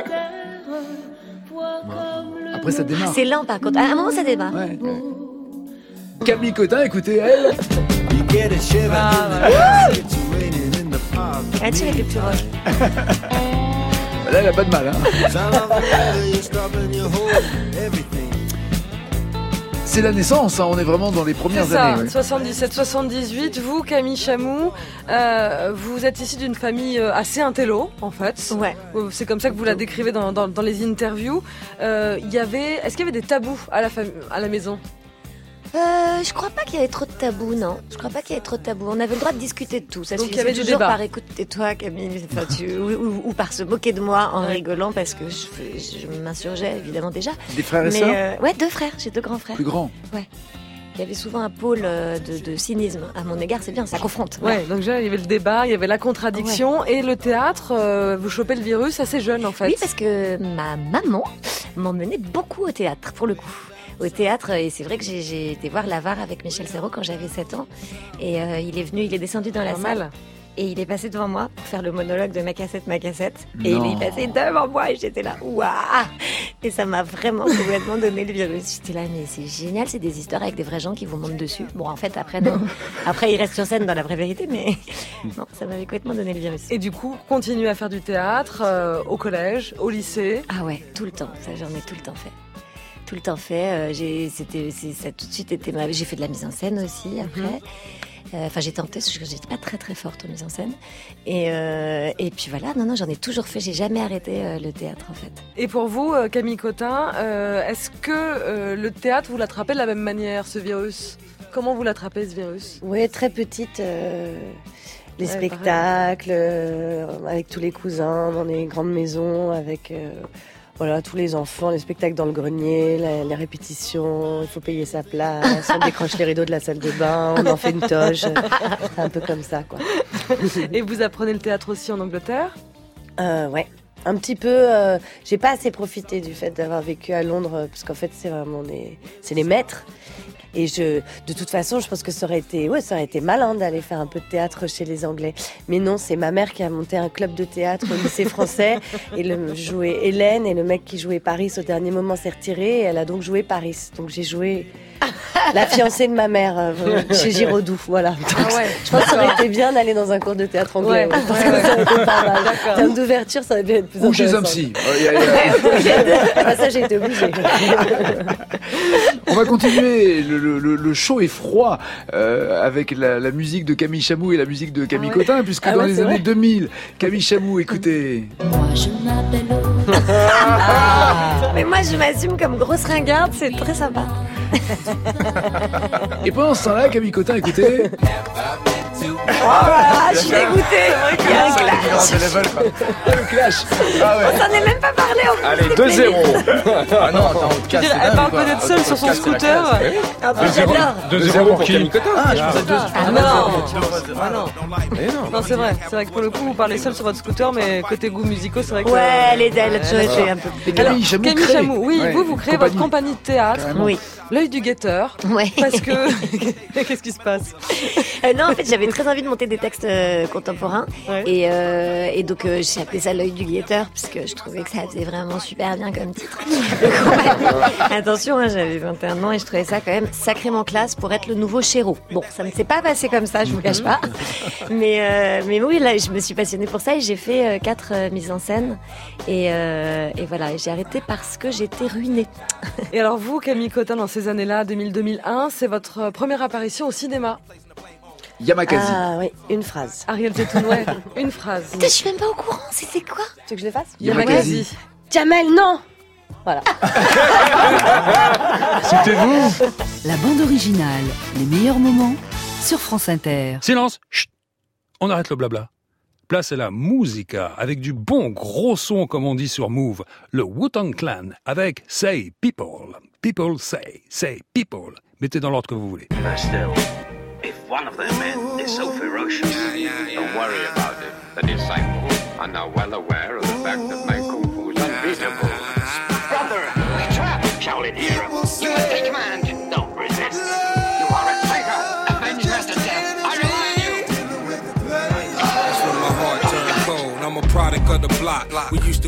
E: Après ça démarre.
J: C'est lent par contre. À un moment, ça démarre.
E: Ouais. Camille Cotin, écoutez elle.
L: You get a shiver
G: Ah,
L: in the
G: ouais.
L: dark. It's raining in the park.
J: Ah, tu avec le plus roche.
E: Là, elle a pas de mal. Hein.
L: Sound of the weather, you're stopping, you hold everything.
E: c'est la naissance, hein, on est vraiment dans les premières
G: C'est ça,
E: années. Ouais.
G: soixante-dix-sept soixante-dix-huit. Vous, Camille Chamou, euh, vous êtes ici d'une famille assez intello, en fait.
J: Ouais.
G: C'est comme ça que vous la décrivez dans, dans, dans les interviews. Euh, y avait, est-ce qu'il y avait des tabous à la, fam- à la maison ?
N: Euh, je crois pas qu'il y avait trop de tabous, non. Je crois pas qu'il y avait trop de tabous. On avait le droit de discuter de tout. Ça
G: Donc
N: se
G: il y avait
N: faisait
G: du
N: toujours
G: débat.
N: par écoute, toi, Camille, enfin, tu, ou, ou, ou par se moquer de moi en rigolant parce que je, je m'insurgeais évidemment déjà.
E: Des frères et
N: Mais,
E: sœurs
N: euh, Ouais, deux frères. J'ai deux grands frères.
E: Plus grands.
N: Ouais. Il y avait souvent un pôle euh, de, de cynisme à mon égard. C'est bien, ça confronte.
G: Ouais, donc déjà, il y avait le débat, il y avait la contradiction. Ouais. Et le théâtre, euh, vous chopez le virus assez jeune, en fait.
N: Oui, parce que ma maman m'emmenait beaucoup au théâtre, pour le coup. Au théâtre, et c'est vrai que j'ai, j'ai été voir l'Avare avec Michel Serrault quand j'avais sept ans. Et euh, il est venu, il est descendu dans la
G: Pas
N: salle.
G: mal.
N: Et il est passé devant moi pour faire le monologue de ma cassette, ma cassette. Et
E: Non.
N: il est passé devant moi et j'étais là, waouh! Et ça m'a vraiment complètement donné le virus. J'étais là, mais c'est génial, c'est des histoires avec des vrais gens qui vous montent dessus. Bon, en fait, après, non. Après, il reste sur scène dans la vraie vérité, mais non, ça m'avait complètement donné le virus.
G: Et du coup, continuez à faire du théâtre euh, au collège, au lycée.
N: Ah ouais, tout le temps. Ça, j'en ai tout le temps fait. Tout le temps fait. Euh, j'ai, c'était, c'est, ça a tout de suite été ma... J'ai fait de la mise en scène aussi après. Mm-hmm. Euh, Enfin, j'ai tenté, parce que j'étais pas très très forte en mise en scène. Et, euh, et puis voilà, non, non, j'en ai toujours fait. J'ai jamais arrêté euh, le théâtre en fait.
G: Et pour vous, euh, Camille Cotin, euh, est-ce que euh, le théâtre, vous l'attrapez de la même manière, ce virus ? Comment vous l'attrapez, ce virus ?
O: Oui, très petite. Euh... Les
G: Ouais,
O: spectacles, euh, avec tous les cousins, dans les grandes maisons, avec euh, voilà, tous les enfants, les spectacles dans le grenier, la, les répétitions, il faut payer sa place, on décroche les rideaux de la salle de bain, on en fait une toge. C'est un peu comme ça, quoi.
G: Et vous apprenez le théâtre aussi en Angleterre ?
O: euh, Ouais. Un petit peu, euh, j'ai pas assez profité du fait d'avoir vécu à Londres, parce qu'en fait, c'est vraiment des, c'est les maîtres. Et je, de toute façon, je pense que ça aurait été, ouais, ça aurait été malin d'aller faire un peu de théâtre chez les Anglais. Mais non, c'est ma mère qui a monté un club de théâtre au lycée français et le jouait Hélène et le mec qui jouait Paris au dernier moment s'est retiré et elle a donc joué Paris. Donc j'ai joué la fiancée de ma mère euh, chez Giraudoux, voilà. Donc,
G: Ah ouais,
O: je pense que ça aurait été bien d'aller dans un cours de théâtre anglais.
G: Ouais,
O: Ouais, parce
G: ouais,
O: que
G: ouais.
O: ça aurait été pas mal.
G: D'accord.
O: En termes d'ouverture, ça aurait pu être plus
E: Ou chez
O: intéressant.
E: un psy. Euh, y a- y a-
O: Ah, ça, j'ai été obligée.
E: On va continuer. Le, le- le- le chaud et froid euh, avec la, la musique de Camille Chamou et la musique de Camille
N: Ah ouais.
E: Cotin, puisque
N: Ah
E: dans
N: ouais,
E: les
N: c'est
E: années
N: vrai.
E: deux mille, Camille Chamou, écoutez.
N: Moi, je m'appelle ah. Mais moi, je m'assume comme grosse ringarde, c'est très sympa.
E: Et pendant ce temps-là, Camille Cotin, écoutez.
N: Oh là là, je suis dégoûtée. Il y a un clash.
E: Le clash. Ah ouais.
N: On s'en est même pas parlé. En
C: Allez, deux zéro.
P: Ah non, attends,
G: Je veux dire, elle parle peut-être seule sur son scooter.
N: En plus, j'adore.
A: deux zéro pour qui ?
C: Camille Cotin.
P: Ah, je pensais deux.
G: Ah non, ah non. Non, c'est vrai. C'est vrai que pour le coup, vous parlez seul sur votre scooter, mais côté goûts musicaux, c'est vrai que...
N: Ouais, elle est elle a toujours été un peu plus.
E: Camille Chamou
G: Camille
E: crée.
G: Chamou, oui,
E: Ouais,
G: vous, vous créez
E: compagnie.
G: votre compagnie de théâtre,
E: Carrément.
N: Oui.
G: L'œil du guetteur,
N: Ouais.
G: parce que... Qu'est-ce qui se passe ?
N: Euh, non, en fait, j'avais très envie de monter des textes euh, contemporains.
G: Ouais.
N: Et, euh, et donc, euh, j'ai appelé ça l'œil du guetteur, puisque je trouvais que ça faisait vraiment super bien comme titre. de compagnie. Attention, hein, j'avais vingt et un ans et je trouvais ça quand même sacrément classe pour être le nouveau Chéreau. Bon, ça ne s'est pas passé comme ça, je vous cache pas. Mais, euh, mais oui, là, je me suis passionnée pour ça et j'ai fait euh, quatre euh, mises en scène. Et, euh, et voilà, et j'ai arrêté parce que j'étais ruinée.
G: Et alors vous, Camille Cotin, dans ces années-là, deux mille deux mille un, c'est votre euh, première apparition au cinéma.
E: Yamakasi.
O: Ah oui, une phrase.
G: Ariel Zetoun, ouais, une phrase.
N: Putain, je suis même pas au courant, c'était quoi?
O: Tu veux que je le fasse?
G: Yamakasi.
O: Jamel, non! Voilà.
A: C'était vous.
B: La bande originale, les meilleurs moments sur France Inter.
A: Silence. Chut. On arrête le blabla. Place à la musica, avec du bon gros son, comme on dit sur Move. Le Wu-Tang Clan, avec Say People. People say, say people. Mettez dans l'ordre que vous voulez.
Q: Still, if one of their men is so ferocious, don't worry about it. The disciples are now well aware of the fact that my kung fu is unbeatable. Brother, trap, Shaolin hero. You must take command. Don't resist. You are a traitor. Avenge Master Death. I remind you.
L: That's when my heart turned cold. I'm a product of the block. We used to cook the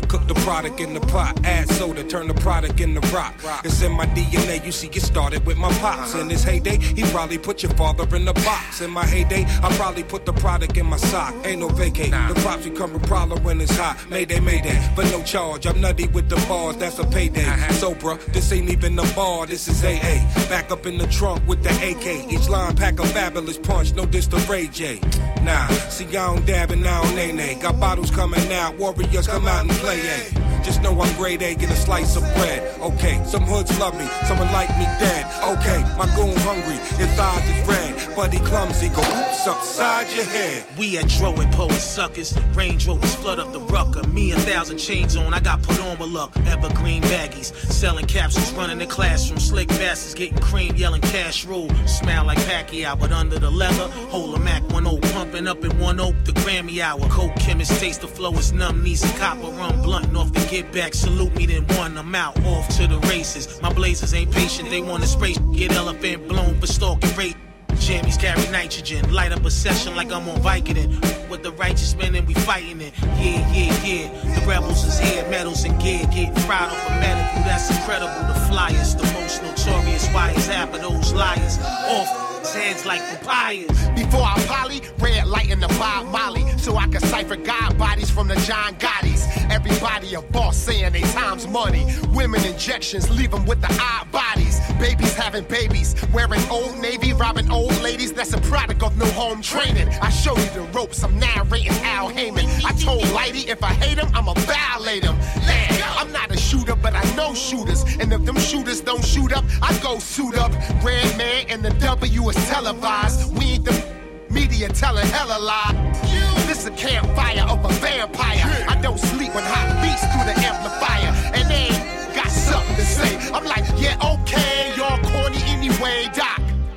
P: product in the pot. Add soda, turn the product into rock. It's in my D N A, you see, it started with my pops. In his heyday, he probably put your father in the box. In my heyday, I probably put the product in my sock. Ain't no vacate, the props become a problem when it's hot. Mayday, mayday, but no charge. I'm nutty with the bars, that's a payday. So, bruh, this ain't even a bar, this is A A. Back up in the trunk with the A K. Each line pack a fabulous punch, no diss to Ray J. Nah, see, I don't dab and I don't nay-nay. Got bottles coming out, warriors come out and play, eh. Just know I'm grade A, get a slice of bread. Okay, some hoods love me, someone like me dead. Okay, my goon hungry, his eyes is red. Buddy clumsy, go oops upside your head.
R: We at Dro and Poet suckers. Range Rovers flood up the rucker. Me a thousand chains on, I got put on with luck. Evergreen baggies, selling capsules, running the classroom. Slick bastards getting cream, yelling cash rule. Smell like Pacquiao, but under the leather. Hold a Mac one oh, pumping up in one oak, the Grammy hour. Coke chemist, taste the flow is numb. Need some copper rum, blunting off the get back. Salute me, then one, I'm out, off to the races. My blazers ain't patient, they wanna spray. Get elephant blown for stalking rape. Jammies carry nitrogen, light up a session like I'm on Vicodin. With the righteous men and we fighting it. Yeah, yeah, yeah. The rebels is here, medals and gear. Getting fried off a medical, that's incredible. The flyers, the most notorious. Why is half of those liars off? Heads like papayas.
S: Before I poly, red light in the Bob Molly, so I can cipher God bodies from the John Gottis. Everybody a boss saying they time's money. Women injections leave them with the odd bodies. Babies having babies, wearing Old Navy, robbing old ladies. That's a product of no home training. I show you the ropes, I'm narrating Al Heyman. I told Lighty if I hate him, I'ma violate him. Man, I'm not a shooter, but I know shooters. And if them shooters don't shoot up, I go suit up. Red Man and the W is televised. We ain't the media telling hella lie. This is a campfire of a vampire. I don't sleep when hot beats through the amplifier. And they ain't got something to say. I'm like, yeah, okay, y'all corny anyway, Doc.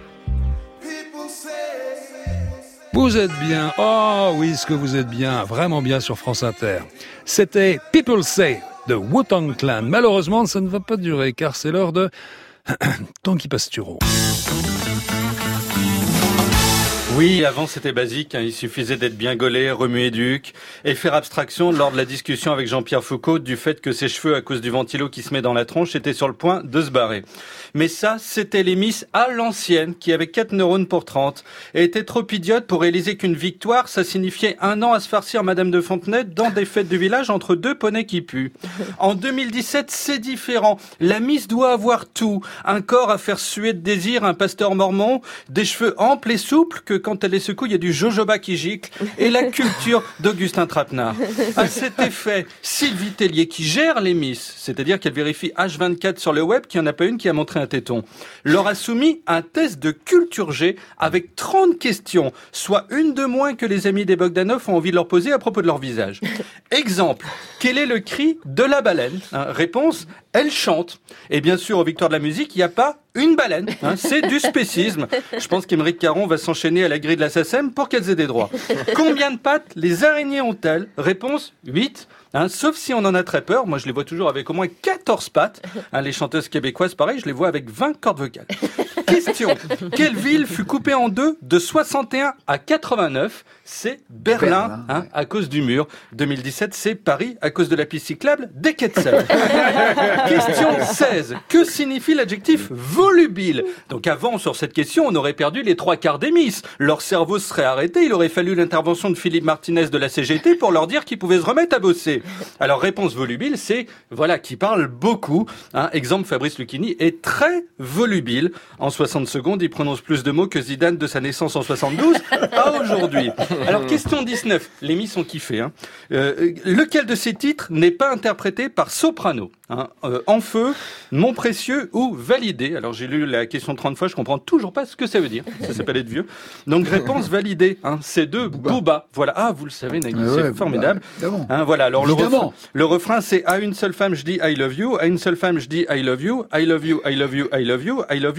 A: Vous êtes bien, oh oui, ce que vous êtes bien, vraiment bien sur France Inter. C'était People Say de Wu-Tang Clan. Malheureusement, ça ne va pas durer car c'est l'heure de Tanguy Pastureau.
T: Oui, avant c'était basique, hein, il suffisait d'être bien gaulé, remuer duc et faire abstraction lors de la discussion avec Jean-Pierre Foucault du fait que ses cheveux, à cause du ventilo qui se met dans la tronche, étaient sur le point de se barrer. Mais ça, c'était les Miss à l'ancienne qui avaient quatre neurones pour trente et étaient trop idiotes pour réaliser qu'une victoire, ça signifiait un an à se farcir Madame de Fontenay dans des fêtes du village entre deux poneys qui puent. En deux mille dix-sept, c'est différent. La Miss doit avoir tout. Un corps à faire suer de désir, un pasteur mormon, des cheveux amples et souples que quand elle les secoue, il y a du jojoba qui gicle et la culture d'Augustin Trapenard. À cet effet, Sylvie Tellier, qui gère les Miss, c'est-à-dire qu'elle vérifie H vingt-quatre sur le web qu'il n'y en a pas une qui a montré un téton, leur a soumis un test de culture G avec trente questions, soit une de moins que les amis des Bogdanov ont envie de leur poser à propos de leur visage. Exemple, quel est le cri de la baleine, hein? Réponse, elle chante. Et bien sûr, aux Victoires de la musique, il n'y a pas une baleine, hein, c'est du spécisme. Je pense qu'Émeric Caron va s'enchaîner à la grille de la S A C E M pour qu'elles aient des droits. Combien de pattes les araignées ont-elles? Réponse, huit. Hein, sauf si on en a très peur. Moi, je les vois toujours avec au moins quatorze pattes. Hein, les chanteuses québécoises, pareil, je les vois avec vingt cordes vocales. Question. Quelle ville fut coupée en deux de soixante et un à quatre-vingt-neuf? C'est Berlin, Berlin hein, ouais. à cause du mur. deux mille dix-sept, c'est Paris, à cause de la piste cyclable des Quetzals. Question seize. Que signifie l'adjectif volubile? Donc avant, sur cette question, on aurait perdu les trois quarts des Miss. Leur cerveau serait arrêté. Il aurait fallu l'intervention de Philippe Martinez de la C G T pour leur dire qu'ils pouvaient se remettre à bosser. Alors, réponse volubile, c'est, voilà, qui parle beaucoup. Hein, exemple, Fabrice Lucchini est très volubile. En soixante secondes, il prononce plus de mots que Zidane de sa naissance en soixante-douze à aujourd'hui. Alors, question dix-neuf. Les Miss ont kiffé. Hein. Euh, lequel de ces titres n'est pas interprété par soprano? Hein, euh, En feu, Mon précieux ou Validé. Alors, j'ai lu la question trente fois, je comprends toujours pas ce que ça veut dire. Ça s'appelle être vieux. Donc, réponse validée. Hein, c'est de Booba. Booba. Voilà. Ah, vous le savez, Nagui, ouais, c'est ouais, formidable. Hein, voilà. Alors, le refrain, le refrain, c'est à une seule femme, je dis I love you. À une seule femme, je dis I love you. I love you, I love you, I love you, I love you, I love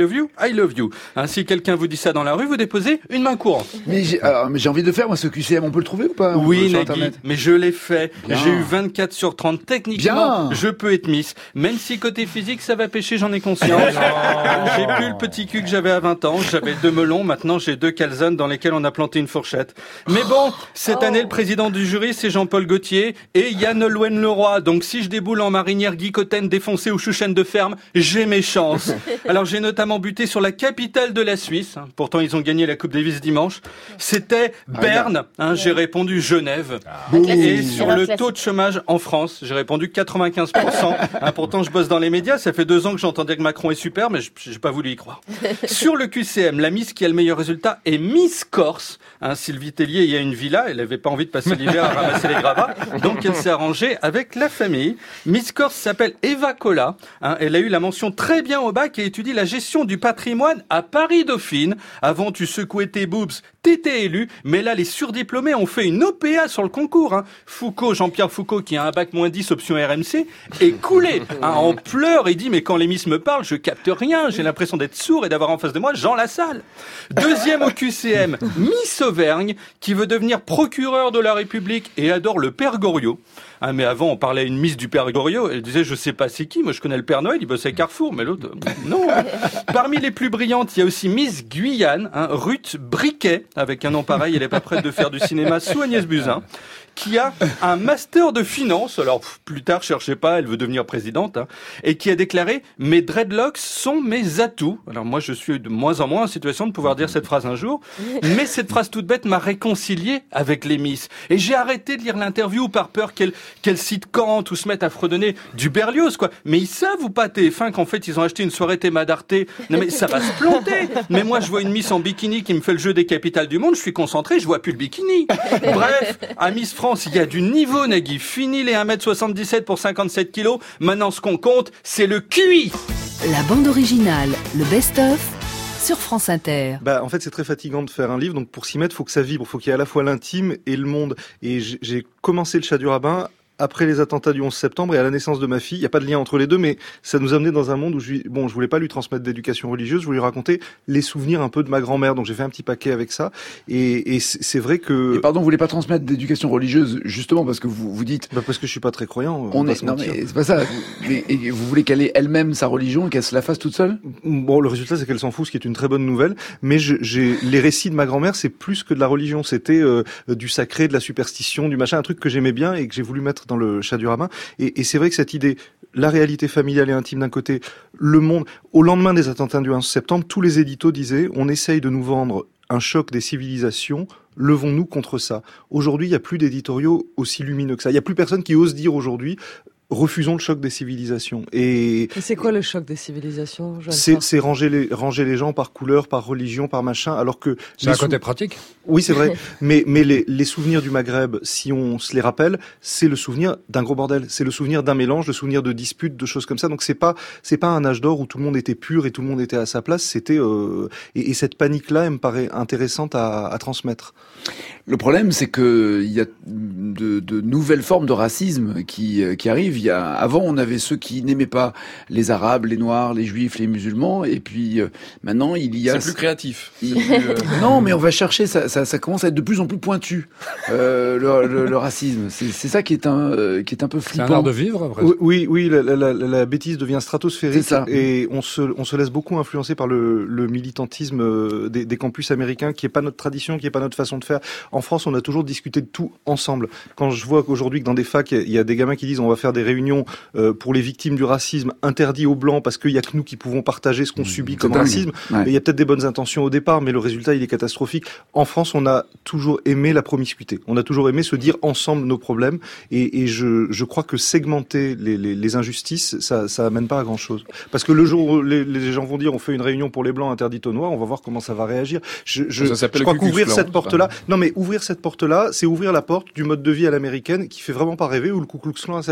T: love you, I love you. Hein, si quelqu'un vous dit ça dans la rue, vous déposez une main courante.
E: Mais j'ai, alors, mais j'ai envie de le faire, moi, ce Q C M, on peut le trouver ou pas?
T: Oui,
E: sur
T: Nagui,
E: Internet
T: mais je l'ai fait.
E: Bien.
T: J'ai eu vingt-quatre sur trente. Techniquement,
E: Bien.
T: je peux être Miss. Même si côté physique, ça va pêcher, j'en ai conscience. J'ai plus le petit cul que j'avais à vingt ans. J'avais deux melons, maintenant j'ai deux calzones dans lesquels on a planté une fourchette. Mais bon, cette année, le président du jury, c'est Jean-Paul Gaultier et Yann Nolwenn Leroy. Donc si je déboule en marinière Guy Cotten défoncée ou chouchène de ferme, j'ai mes chances. Alors j'ai notamment buté sur la capitale de la Suisse. Pourtant, ils ont gagné la Coupe Davis dimanche. C'était Berne. Hein, j'ai répondu Genève. Et sur le taux de chômage en France, j'ai répondu quatre-vingt-quinze pour cent. Hein, pourtant, je bosse dans les médias. Ça fait deux ans que j'entendais que Macron est super, mais j'ai pas voulu y croire. Sur le Q C M, la Miss qui a le meilleur résultat est Miss Corse. Hein, Sylvie Tellier, il y a une villa. Elle avait pas envie de passer l'hiver à ramasser les gravats. Donc, elle s'est arrangée avec la famille. Miss Corse s'appelle Eva Cola. Hein, elle a eu la mention très bien au bac et étudie la gestion du patrimoine à Paris-Dauphine. Avant, tu secouais tes boobs, t'étais élu. Mais là, les surdiplômés ont fait une O P A sur le concours. Hein. Foucault, Jean-Pierre Foucault, qui a un bac moins dix option R M C, est coulé. Hein, en pleurs, il dit, mais quand les Miss me parlent, je capte rien. J'ai l'impression d'être sourd et d'avoir en face de moi Jean Lassalle. Deuxième au Q C M, Miss Auvergne, qui veut devenir procureur de la République et adore le Père Goriot. Ah, mais avant, on parlait à une Miss du Père Goriot. Elle disait, je sais pas c'est qui. Moi, je connais le Père Noël. Il bossait à Carrefour. Mais l'autre, non. Parmi les plus brillantes, il y a aussi Miss Guyane, hein, Ruth Briquet. Avec un nom pareil, elle est pas prête de faire du cinéma sous Agnès Buzyn, qui a un master de finance. Alors, plus tard, cherchez pas, elle veut devenir présidente, hein, et qui a déclaré, mes dreadlocks sont mes atouts. Alors, moi, je suis de moins en moins en situation de pouvoir dire cette phrase un jour. Mais cette phrase toute bête m'a réconcilié avec les Miss. Et j'ai arrêté de lire l'interview par peur qu'elle qu'elle cite Kant ou se mette à fredonner du Berlioz, quoi. Mais ils savent ou pas, T F un, qu'en fait, ils ont acheté une soirée Théma d'Arte. Non, mais ça va se planter. Mais moi, je vois une Miss en bikini qui me fait le jeu des capitales du monde. Je suis concentré, je vois plus le bikini. Bref, à Miss France, il y a du niveau, Nagui. Fini les un mètre soixante-dix-sept pour cinquante-sept kilos. Maintenant, ce qu'on compte, c'est le Q I.
B: La bande originale, le best-of, sur France Inter.
U: Bah, en fait, c'est très fatigant de faire un livre. Donc, pour s'y mettre, faut que ça vibre. Faut qu'il y ait à la fois l'intime et le monde. Et j'ai commencé le Chat du Rabbin après les attentats du onze septembre et à la naissance de ma fille. Il n'y a pas de lien entre les deux, mais ça nous amenait dans un monde où je, bon, je voulais pas lui transmettre d'éducation religieuse, je voulais lui raconter les souvenirs un peu de ma grand-mère. Donc j'ai fait un petit paquet avec ça. Et, et c'est vrai que...
E: Et pardon, vous voulez pas transmettre d'éducation religieuse, justement, parce que vous vous dites...
U: Bah parce que je suis pas très croyant.
E: On, on est... Non mais c'est pas ça. Mais, et vous voulez qu'elle ait elle-même sa religion et qu'elle se la fasse toute seule?
U: Bon, le résultat, c'est qu'elle s'en fout, ce qui est une très bonne nouvelle. Mais je, j'ai les récits de ma grand-mère, c'est plus que de la religion. C'était euh, du sacré, de la superstition, du machin, un truc que j'aimais bien et que j'ai voulu mettre dans le Chat du Rabbin. Et, et c'est vrai que cette idée, la réalité familiale et intime d'un côté, le monde, au lendemain des attentats du onze septembre, tous les éditos disaient, on essaye de nous vendre un choc des civilisations, levons-nous contre ça. Aujourd'hui, il n'y a plus d'éditoriaux aussi lumineux que ça. Il n'y a plus personne qui ose dire aujourd'hui, refusons le choc des civilisations. Et,
G: Et c'est quoi le choc des civilisations?
U: C'est, c'est ranger les ranger les gens par couleur, par religion, par machin. Alors que
A: c'est un sou... côté pratique.
U: Oui, c'est vrai. mais mais les, les souvenirs du Maghreb, si on se les rappelle, c'est le souvenir d'un gros bordel. C'est le souvenir d'un mélange, le souvenir de disputes, de choses comme ça. Donc c'est pas c'est pas un âge d'or où tout le monde était pur et tout le monde était à sa place. C'était euh, et, et cette panique-là, elle me paraît intéressante à, à transmettre.
E: Le problème, c'est que il y a de, de nouvelles formes de racisme qui qui arrivent. Il y a, avant, on avait ceux qui n'aimaient pas les Arabes, les Noirs, les Juifs, les musulmans, et puis euh, maintenant il y a.
C: C'est plus créatif.
E: Il, euh... non, mais on va chercher. Ça, ça, ça commence à être de plus en plus pointu. Euh, le, le, le racisme, c'est, c'est ça qui est un euh, qui est un peu flippant.
U: C'est un
A: art de vivre. Après.
U: Oui, oui, la, la, la, la bêtise devient stratosphérique.
E: C'est ça.
U: Et on se on se laisse beaucoup influencer par le, le militantisme des, des campus américains, qui est pas notre tradition, qui est pas notre façon de faire. En France, on a toujours discuté de tout ensemble. Quand je vois qu'aujourd'hui que dans des facs, il y a des gamins qui disent on va faire des réunions euh, pour les victimes du racisme interdit aux blancs parce qu'il y a que nous qui pouvons partager ce qu'on mmh, subit comme racisme. Ouais. Il y a peut-être des bonnes intentions au départ, mais le résultat il est catastrophique. En France, on a toujours aimé la promiscuité. On a toujours aimé se dire ensemble nos problèmes. Et, et je, je crois que segmenter les, les, les injustices, ça, ça amène pas à grand chose. Parce que le jour où les, les gens vont dire on fait une réunion pour les blancs interdite aux noirs, on va voir comment ça va réagir. Je, je, je crois qu'ouvrir cette porte-là, non mais ouvrir cette porte-là, c'est ouvrir la porte du mode de vie à l'américaine qui fait vraiment pas rêver, où le Ku Klux Klan a sa télé.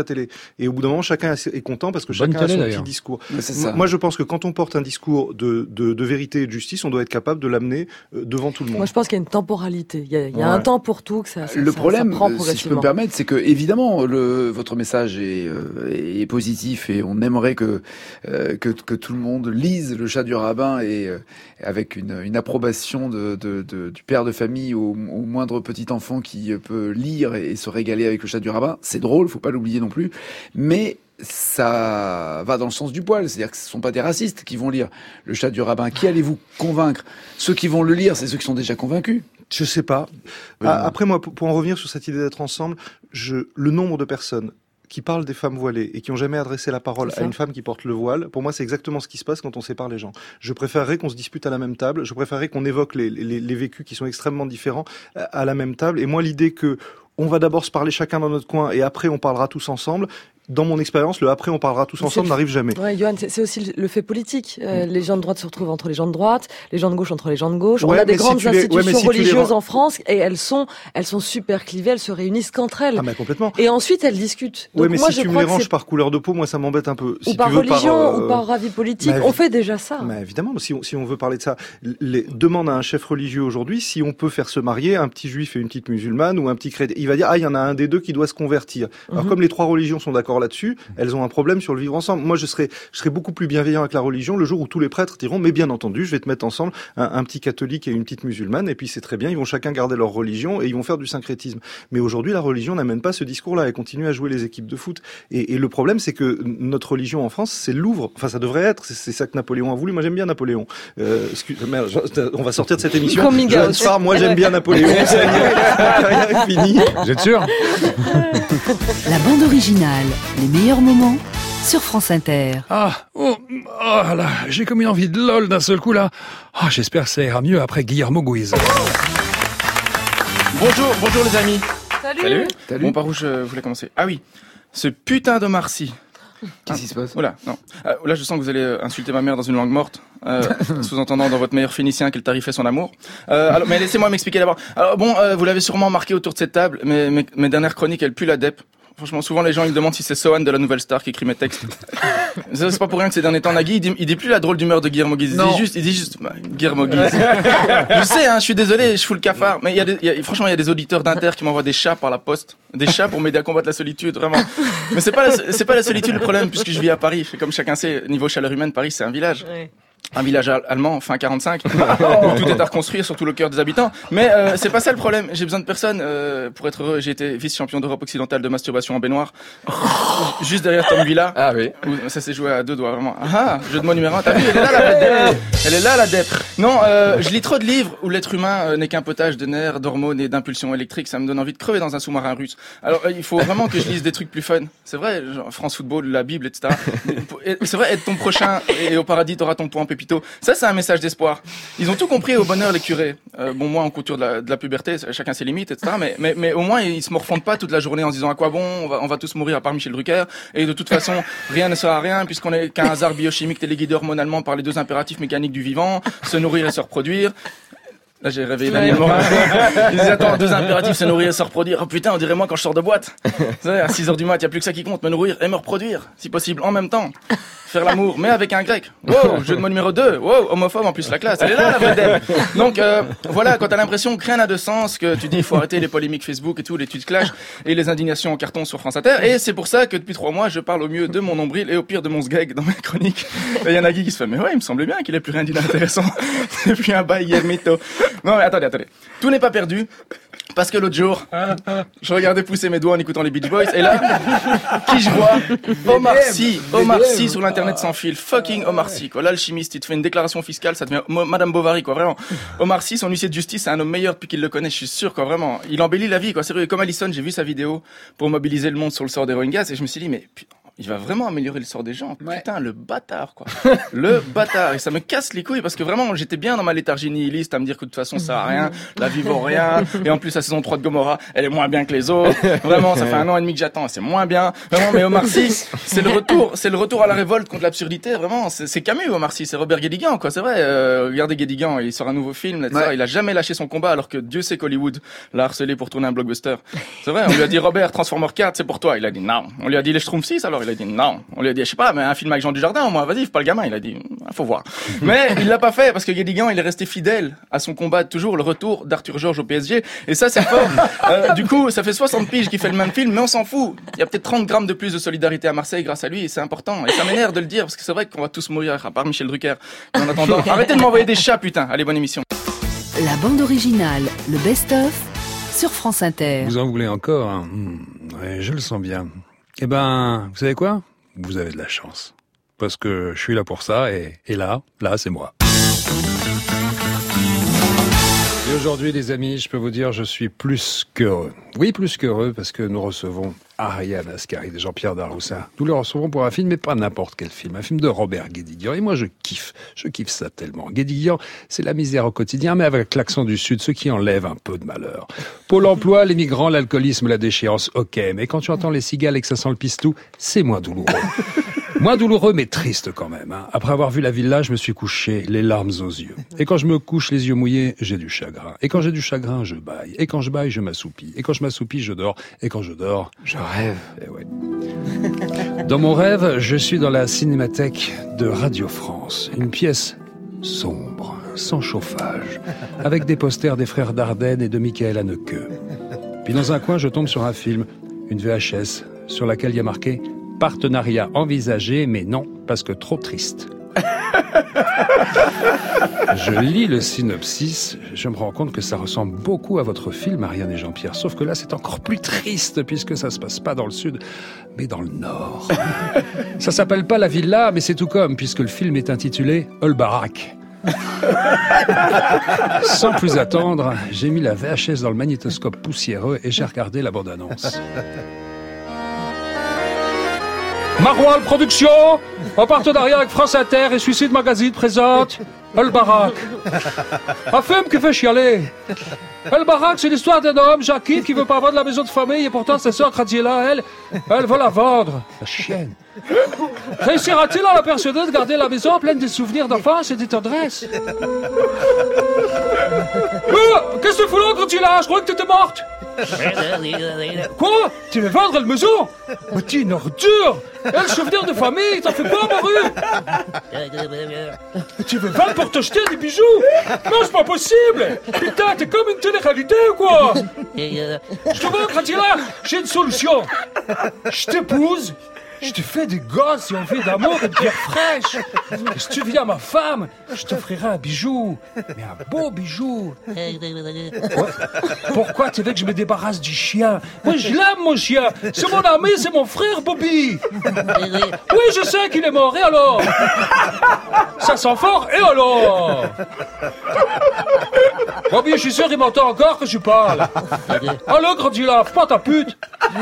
U: Et au bout d'un moment, chacun est content parce que
A: Bonne
U: chacun a son
A: d'ailleurs.
U: petit discours.
E: Mais c'est ça.
U: Moi, je pense que quand on porte un discours de, de, de vérité et de justice, on doit être capable de l'amener euh, devant tout le monde.
G: Moi, je pense qu'il y a une temporalité. Il y a, il y a
E: Ouais.
G: un temps pour tout, que ça, ça
E: Le
G: ça-
E: problème,
G: ça prend
E: euh, si je peux
G: progressivement.
E: me permettre, c'est que évidemment le votre message est, euh, est positif et on aimerait que, euh, que que tout le monde lise Le Chat du rabbin et euh, avec une, une approbation de, de, de du père de famille au, au moindre petit enfant qui peut lire et, et se régaler avec Le Chat du rabbin. C'est drôle, faut pas l'oublier non plus, mais ça va dans le sens du poil, c'est-à-dire que ce sont pas des racistes qui vont lire Le Chat du rabbin. Qui allez-vous convaincre? Ceux qui vont le lire, c'est ceux qui sont déjà convaincus.
U: Je sais pas.
E: Oui,
U: Ah,
E: non.
U: après, moi, pour, pour en revenir sur cette idée d'être ensemble, je, le nombre de personnes qui parlent des femmes voilées et qui ont jamais adressé la parole
E: C'est
U: à
E: ça.
U: une femme qui porte le voile, pour moi, c'est exactement ce qui se passe quand on sépare les gens. Je préférerais qu'on se dispute à la même table. Je préférerais qu'on évoque les, les, les vécus qui sont extrêmement différents à, à la même table. Et moi, l'idée que on va d'abord se parler chacun dans notre coin et après on parlera tous ensemble. Dans mon expérience, le après on parlera tous
G: Mais
U: ensemble
G: c'est-
U: n'arrive jamais.
G: Ouais, Johan, c'est c'est aussi le fait politique. Euh, Les gens de droite se retrouvent entre les gens de droite, les gens de gauche entre les gens de gauche.
U: Ouais,
G: On a des
U: mais si
G: grandes
U: tu les- ouais,
G: institutions
U: mais si tu les
G: religieuses
U: rends-
G: en France et elles sont, elles sont super clivées, elles se réunissent qu'entre elles.
U: Ah, mais complètement.
G: Et ensuite elles discutent. Donc
U: Ouais, mais
G: moi,
U: si
G: je
U: tu me
G: crois
U: les
G: que
U: ranges
G: c'est-
U: par couleur de peau, moi ça m'embête un peu.
G: ou
U: Si
G: par
U: tu veux,
G: religion,
U: euh,
G: ou par avis politique,
U: mais-
G: on fait déjà ça.
U: Mais évidemment, si on, si on veut parler de ça, les demande à un chef religieux aujourd'hui si on peut faire se marier un petit juif et une petite musulmane ou un petit chrétien. Il va dire ah il y en a un des deux qui doit se convertir. Alors
G: Mhm.
U: comme les trois religions sont d'accord là-dessus, elles ont un problème sur le vivre ensemble. Moi je serais je serais beaucoup plus bienveillant avec la religion le jour où tous les prêtres diront mais bien entendu je vais te mettre ensemble un, un petit catholique et une petite musulmane et puis c'est très bien, ils vont chacun garder leur religion et ils vont faire du syncrétisme. Mais aujourd'hui la religion n'amène pas ce discours-là, elle continue à jouer les équipes de foot. Et, et le problème c'est que notre religion en France c'est le Louvre. Enfin ça devrait être, c'est, c'est ça que Napoléon a voulu. Moi j'aime bien Napoléon. Euh, excuse, merde, je- on va sortir de cette émission.
G: Coming
U: Johan
G: out.
U: Sfar, moi j'aime bien Napoléon. Ça y est, ma carrière est finie.
A: Vous êtes sûr?
B: La bande originale, les meilleurs moments sur France Inter.
A: Ah, oh, oh là, j'ai comme une envie de lol d'un seul coup là. Ah, j'espère que ça ira mieux après Guillermo Guiz.
D: Bonjour, bonjour les amis.
G: Salut.
E: Salut.
D: Bon, par où je voulais commencer? Ah oui, ce putain de Marcy.
E: Qu'est-ce qui se passe?
D: Oula, non. Euh, là, je sens que vous allez euh, insulter ma mère dans une langue morte, euh, sous-entendant dans votre meilleur phénicien qu'elle tarifait son amour. Euh, alors, mais laissez-moi m'expliquer d'abord. Alors bon, euh, vous l'avez sûrement remarqué autour de cette table, mais mes, mes dernières chroniques, elles puent la dep. Franchement, souvent les gens ils me demandent si c'est Sohan de la Nouvelle Star qui écrit mes textes. Ça, c'est pas pour rien que ces derniers temps, Nagui, il dit, il dit plus la drôle d'humeur de Guillermo Guiz. Il
E: Non.
D: dit juste, il dit juste, bah, Guillermo Guiz. Je sais, hein, je suis désolé, je fous le cafard, mais il y a des, il y a, franchement, il y a des auditeurs d'Inter qui m'envoient des chats par la poste, des chats pour m'aider à combattre la solitude, vraiment. Mais c'est pas, la, c'est pas la solitude le problème, puisque je vis à Paris. Comme chacun sait, niveau chaleur humaine, Paris c'est un village.
G: Ouais.
D: Un village al- allemand, fin quarante-cinq, où tout est à reconstruire, surtout le cœur des habitants. Mais euh, c'est pas ça le problème. J'ai besoin de personne euh, pour être heureux. J'ai été vice-champion d'Europe occidentale de masturbation en baignoire, juste derrière Tom Villa.
C: Ah oui.
D: Où ça s'est joué à deux doigts, vraiment. Ah, jeu de mots numéro un. T'as vu, elle est là la dep. Elle est là la dep. Non, euh, je lis trop de livres où l'être humain euh, n'est qu'un potage de nerfs, d'hormones et d'impulsions électriques. Ça me donne envie de crever dans un sous-marin russe. Alors euh, il faut vraiment que je lise des trucs plus fun. C'est vrai, genre France Football, la Bible, et cetera. Et c'est vrai, aide ton prochain et au paradis t'auras ton point pépito. Ça c'est un message d'espoir. Ils ont tout compris au bonheur les curés. Euh, bon moi en couture de la, de la puberté, chacun ses limites, et cetera. Mais, mais, mais au moins ils se morfondent pas toute la journée en se disant à quoi bon, on va, on va tous mourir à part Michel Drucker. Et de toute façon rien ne sert à rien puisqu'on est qu'un hasard biochimique téléguidé hormonalement par les deux impératifs mécaniques du vivant, se nourrir et se reproduire. Là, j'ai réveillé Daniel Morin. Il disait, attends, deux impératifs, se nourrir et se reproduire. Oh putain, on dirait moi quand je sors de boîte. Vous savez, à six heures du mat, y a plus que ça qui compte, me nourrir et me reproduire. Si possible, en même temps. Faire l'amour, mais avec un grec. Wow, jeu de mots numéro deux. Wow, homophobe en plus la classe. Elle est là, la vraie deb. Donc, euh, voilà, quand t'as l'impression que rien n'a de sens, que tu dis, il faut arrêter les polémiques Facebook et tout, les tweets clash et les indignations en carton sur France Inter. Et c'est pour ça que depuis trois mois, je parle au mieux de mon nombril et au pire de mon sgeg dans mes chroniques. Et il y en a qui se fait, mais ouais, il me semblait bien qu'il ait plus rien dit d'intéressant depuis un bail hier mytho. Non, mais attendez, attendez. Tout n'est pas perdu. Parce que l'autre jour, je regardais pousser mes doigts en écoutant les Beach Boys, et là, qui je vois? Omar Sy, Omar Sy sur l'internet sans fil, fucking Omar Sy, quoi. L'alchimiste, il te fait une déclaration fiscale, ça devient Mo- Madame Bovary, quoi, vraiment. Omar Sy, son huissier de justice, c'est un homme meilleur depuis qu'il le connaît, je suis sûr, quoi, vraiment. Il embellit la vie, quoi, sérieux. Et comme Allison, j'ai vu sa vidéo pour mobiliser le monde sur le sort des Rohingyas, et je me suis dit, mais, putain, il va vraiment améliorer le sort des gens. Putain, le bâtard, quoi. Le bâtard. Et ça me casse les couilles parce que vraiment, j'étais bien dans ma léthargie nihiliste à me dire que de toute façon, ça sert à rien, la vie vaut rien. Et en plus, la saison trois de Gomorrah, elle est moins bien que les autres. Vraiment, ça fait un an et demi que j'attends, c'est moins bien. Vraiment, mais Omar Sy, c'est le retour, c'est le retour à la révolte contre l'absurdité. Vraiment, c'est, c'est Camus, Omar Sy, c'est Robert Guédiguian, quoi. C'est vrai. Euh, regardez Guédiguian, il sort un nouveau film, et cetera. Ouais. Il a jamais lâché son combat, alors que Dieu sait qu'Hollywood l'a harcelé pour tourner un blockbuster. C'est vrai. On lui a dit Robert, Transformer quatre, c'est pour toi. Il a dit non. On lui a dit les Schtroumpfs six, alors il a dit non. On lui a dit, je sais pas, mais un film avec Jean Dujardin, au moins, vas-y, fais pas le gamin. Il a dit, faut voir. Mais il l'a pas fait parce que Guédiguian, il est resté fidèle à son combat, toujours le retour d'Arthur Georges au P S G. Et ça, c'est fort. Euh, du coup, ça fait soixante piges qu'il fait le même film, mais on s'en fout. Il y a peut-être trente grammes de plus de solidarité à Marseille grâce à lui, et c'est important. Et ça m'énerve de le dire parce que c'est vrai qu'on va tous mourir, à part Michel Drucker. Mais en attendant, arrêtez de m'envoyer des chats, putain. Allez, bonne émission.
B: La bande originale, le best-of sur France Inter.
A: Vous en voulez encore hein mmh, ouais, je le sens bien. Eh ben, vous savez quoi ? Vous avez de la chance. Parce que je suis là pour ça, et, et là, là, c'est moi. Et aujourd'hui, les amis, je peux vous dire, je suis plus qu'heureux. Oui, plus qu'heureux, parce que nous recevons Ariane Ascaride et Jean-Pierre Daroussin. Nous le recevons pour un film, mais pas n'importe quel film. Un film de Robert Guédiguian. Et moi, je kiffe. Je kiffe ça tellement. Guédiguian, c'est la misère au quotidien, mais avec l'accent du Sud, ce qui enlève un peu de malheur. Pôle emploi, les migrants, l'alcoolisme, la déchéance, ok. Mais quand tu entends les cigales et que ça sent le pistou, c'est moins douloureux. Moins douloureux, mais triste quand même. Hein. Après avoir vu la villa, je me suis couché, les larmes aux yeux. Et quand je me couche les yeux mouillés, j'ai du chagrin. Et quand j'ai du chagrin, je baille. Et quand je baille, je m'assoupis. Et quand je m'assoupis, je dors. Et quand je dors, je rêve. Et ouais. Dans mon rêve, je suis dans la cinémathèque de Radio France. Une pièce sombre, sans chauffage, avec des posters des frères Dardenne et de Michael Haneke. Puis dans un coin, je tombe sur un film, une V H S, sur laquelle il y a marqué « Partenariat envisagé, mais non, parce que trop triste ». Je lis le synopsis, je me rends compte que ça ressemble beaucoup à votre film, Ariane et Jean-Pierre, sauf que là c'est encore plus triste puisque ça se passe pas dans le sud, mais dans le nord. Ça s'appelle pas La Villa, mais c'est tout comme, puisque le film est intitulé Olbarak. Sans plus attendre, j'ai mis la V H S dans le magnétoscope poussiéreux et j'ai regardé la bande-annonce. Maroilles Productions, en partenariat avec France Inter et Suicide Magazine, présente El Barak. Un film qui fait chialer. El Barak, c'est l'histoire d'un homme, Jackie, qui veut pas vendre la maison de famille et pourtant sa sœur Gradiela, elle, elle veut la vendre. La chienne. Réussira-t-il à la persuader de garder la maison pleine de souvenirs d'enfance et de tendresse? Oh, qu'est-ce que tu fous là, Gradiela? Je croyais que t'étais morte. Quoi? Tu veux vendre la maison? Mais t'es une ordure. Et le souvenir de famille, t'en fais quoi, Maru? Tu veux vendre pour t'acheter des bijoux? Non, c'est pas possible. Putain, t'es comme une télé-réalité ou quoi? Je te vois, Gradiela, j'ai une solution. Je t'épouse, je te fais des gosses et on fait d'amour et de bière fraîche. Et si tu viens ma femme, je t'offrirai un bijou. Mais un beau bijou. Ouais. Pourquoi tu veux que je me débarrasse du chien? Moi, je l'aime, mon chien. C'est mon ami, c'est mon frère, Bobby. Oui, je sais qu'il est mort. Et alors? Ça sent fort. Et alors? Bobby, je suis sûr qu'il m'entend encore que je parle. Allô, Grandula, fais pas ta pute.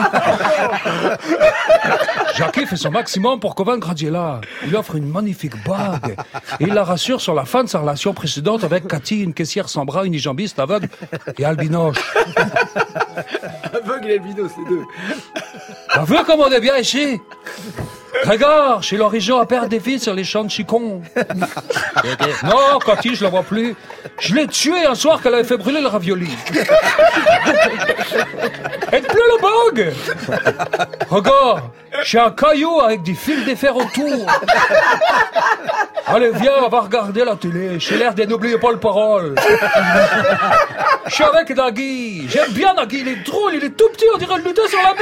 A: Jackie fait son maximum pour convaincre Gradiela. Il lui offre une magnifique bague. Et il la rassure sur la fin de sa relation précédente avec Cathy, une caissière sans bras, unijambiste, aveugle et albinoche.
E: Aveugle et albinos, les deux.
A: T'as vu comme on est bien ici? Regarde, chez l'origine à perdre des filles sur les champs de Chicon. Non, Cathy, je la vois plus. Je l'ai tuée un soir qu'elle avait fait brûler le ravioli. Elle pleut le bug. Regarde, j'ai un caillou avec des fils de fer autour. Allez, viens, on va regarder la télé. J'ai l'air de n'oublier pas le parole. Je suis avec Nagui. J'aime bien Nagui, il est drôle, il est tout petit, on dirait le lutin sur la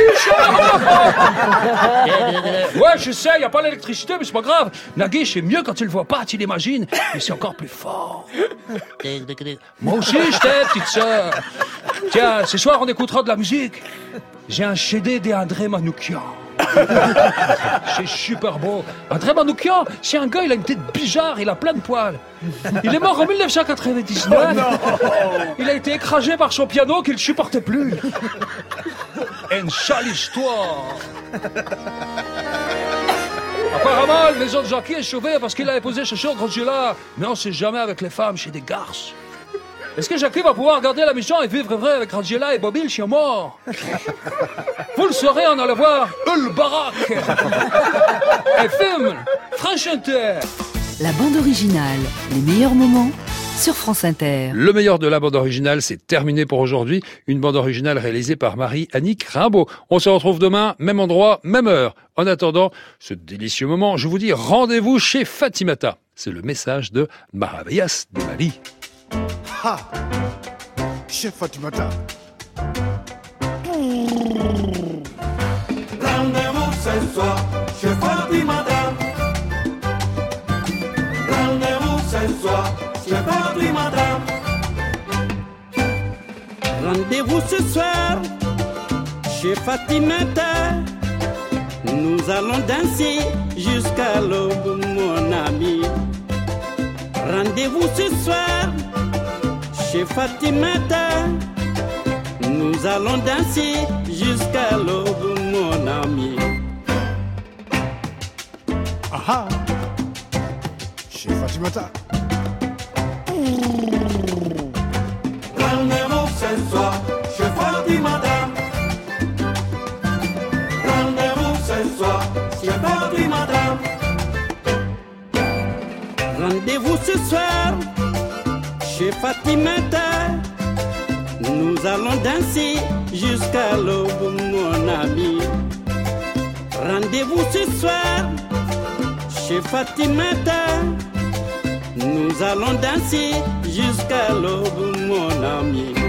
A: bûche. Ouais, je sais, il n'y a pas l'électricité, mais c'est pas grave. Nagui, c'est mieux quand tu le vois pas, tu l'imagines, mais c'est encore plus fort. Moi aussi, je t'aime, petite sœur. Tiens, ce soir, on écoutera de la musique. J'ai un C D d'André Manoukian. C'est super beau. André Manoukian, c'est un gars, il a une tête bizarre, il a plein de poils. Il est mort en dix-neuf cent quatre-vingt-dix-neuf. Oh, il a été écrasé par son piano qu'il ne supportait plus. Une sale histoire. Apparemment, la maison de Jackie est sauvée parce qu'il a épousé ce cher Godzilla. Mais on sait jamais avec les femmes chez des garces. Est-ce que Jackie va pouvoir garder la mission et vivre vrai avec Godzilla et Bobby le chien mort? Vous le saurez en allant voir le baraque. Et film France Inter.
B: La bande originale, les meilleurs moments sur France Inter.
A: Le meilleur de la bande originale, c'est terminé pour aujourd'hui. Une bande originale réalisée par Marie-Annick Rimbaud. On se retrouve demain, même endroit, même heure. En attendant ce délicieux moment, je vous dis rendez-vous chez Fatimata. C'est le message de Maravillas de Mali.
L: Ha! Chef Fatimata.
I: Rendez-vous ce soir chez Fatimata. Rendez-vous ce soir chez Fatimata.
V: Rendez-vous ce soir chez Fatimata. Nous allons danser jusqu'à l'aube, mon ami. Rendez-vous ce soir chez Fatimata. Nous allons danser jusqu'à l'aube, mon ami.
L: Aha! Chez Fatimata.
I: Rendez-vous ce soir chez Fatimata. Rendez-vous ce soir chez Fatimata.
V: Rendez-vous ce soir chez Fatimata. Nous allons danser jusqu'à l'aube, mon ami. Rendez-vous ce soir chez Fatimata. Nous allons danser jusqu'à l'aube, mon ami.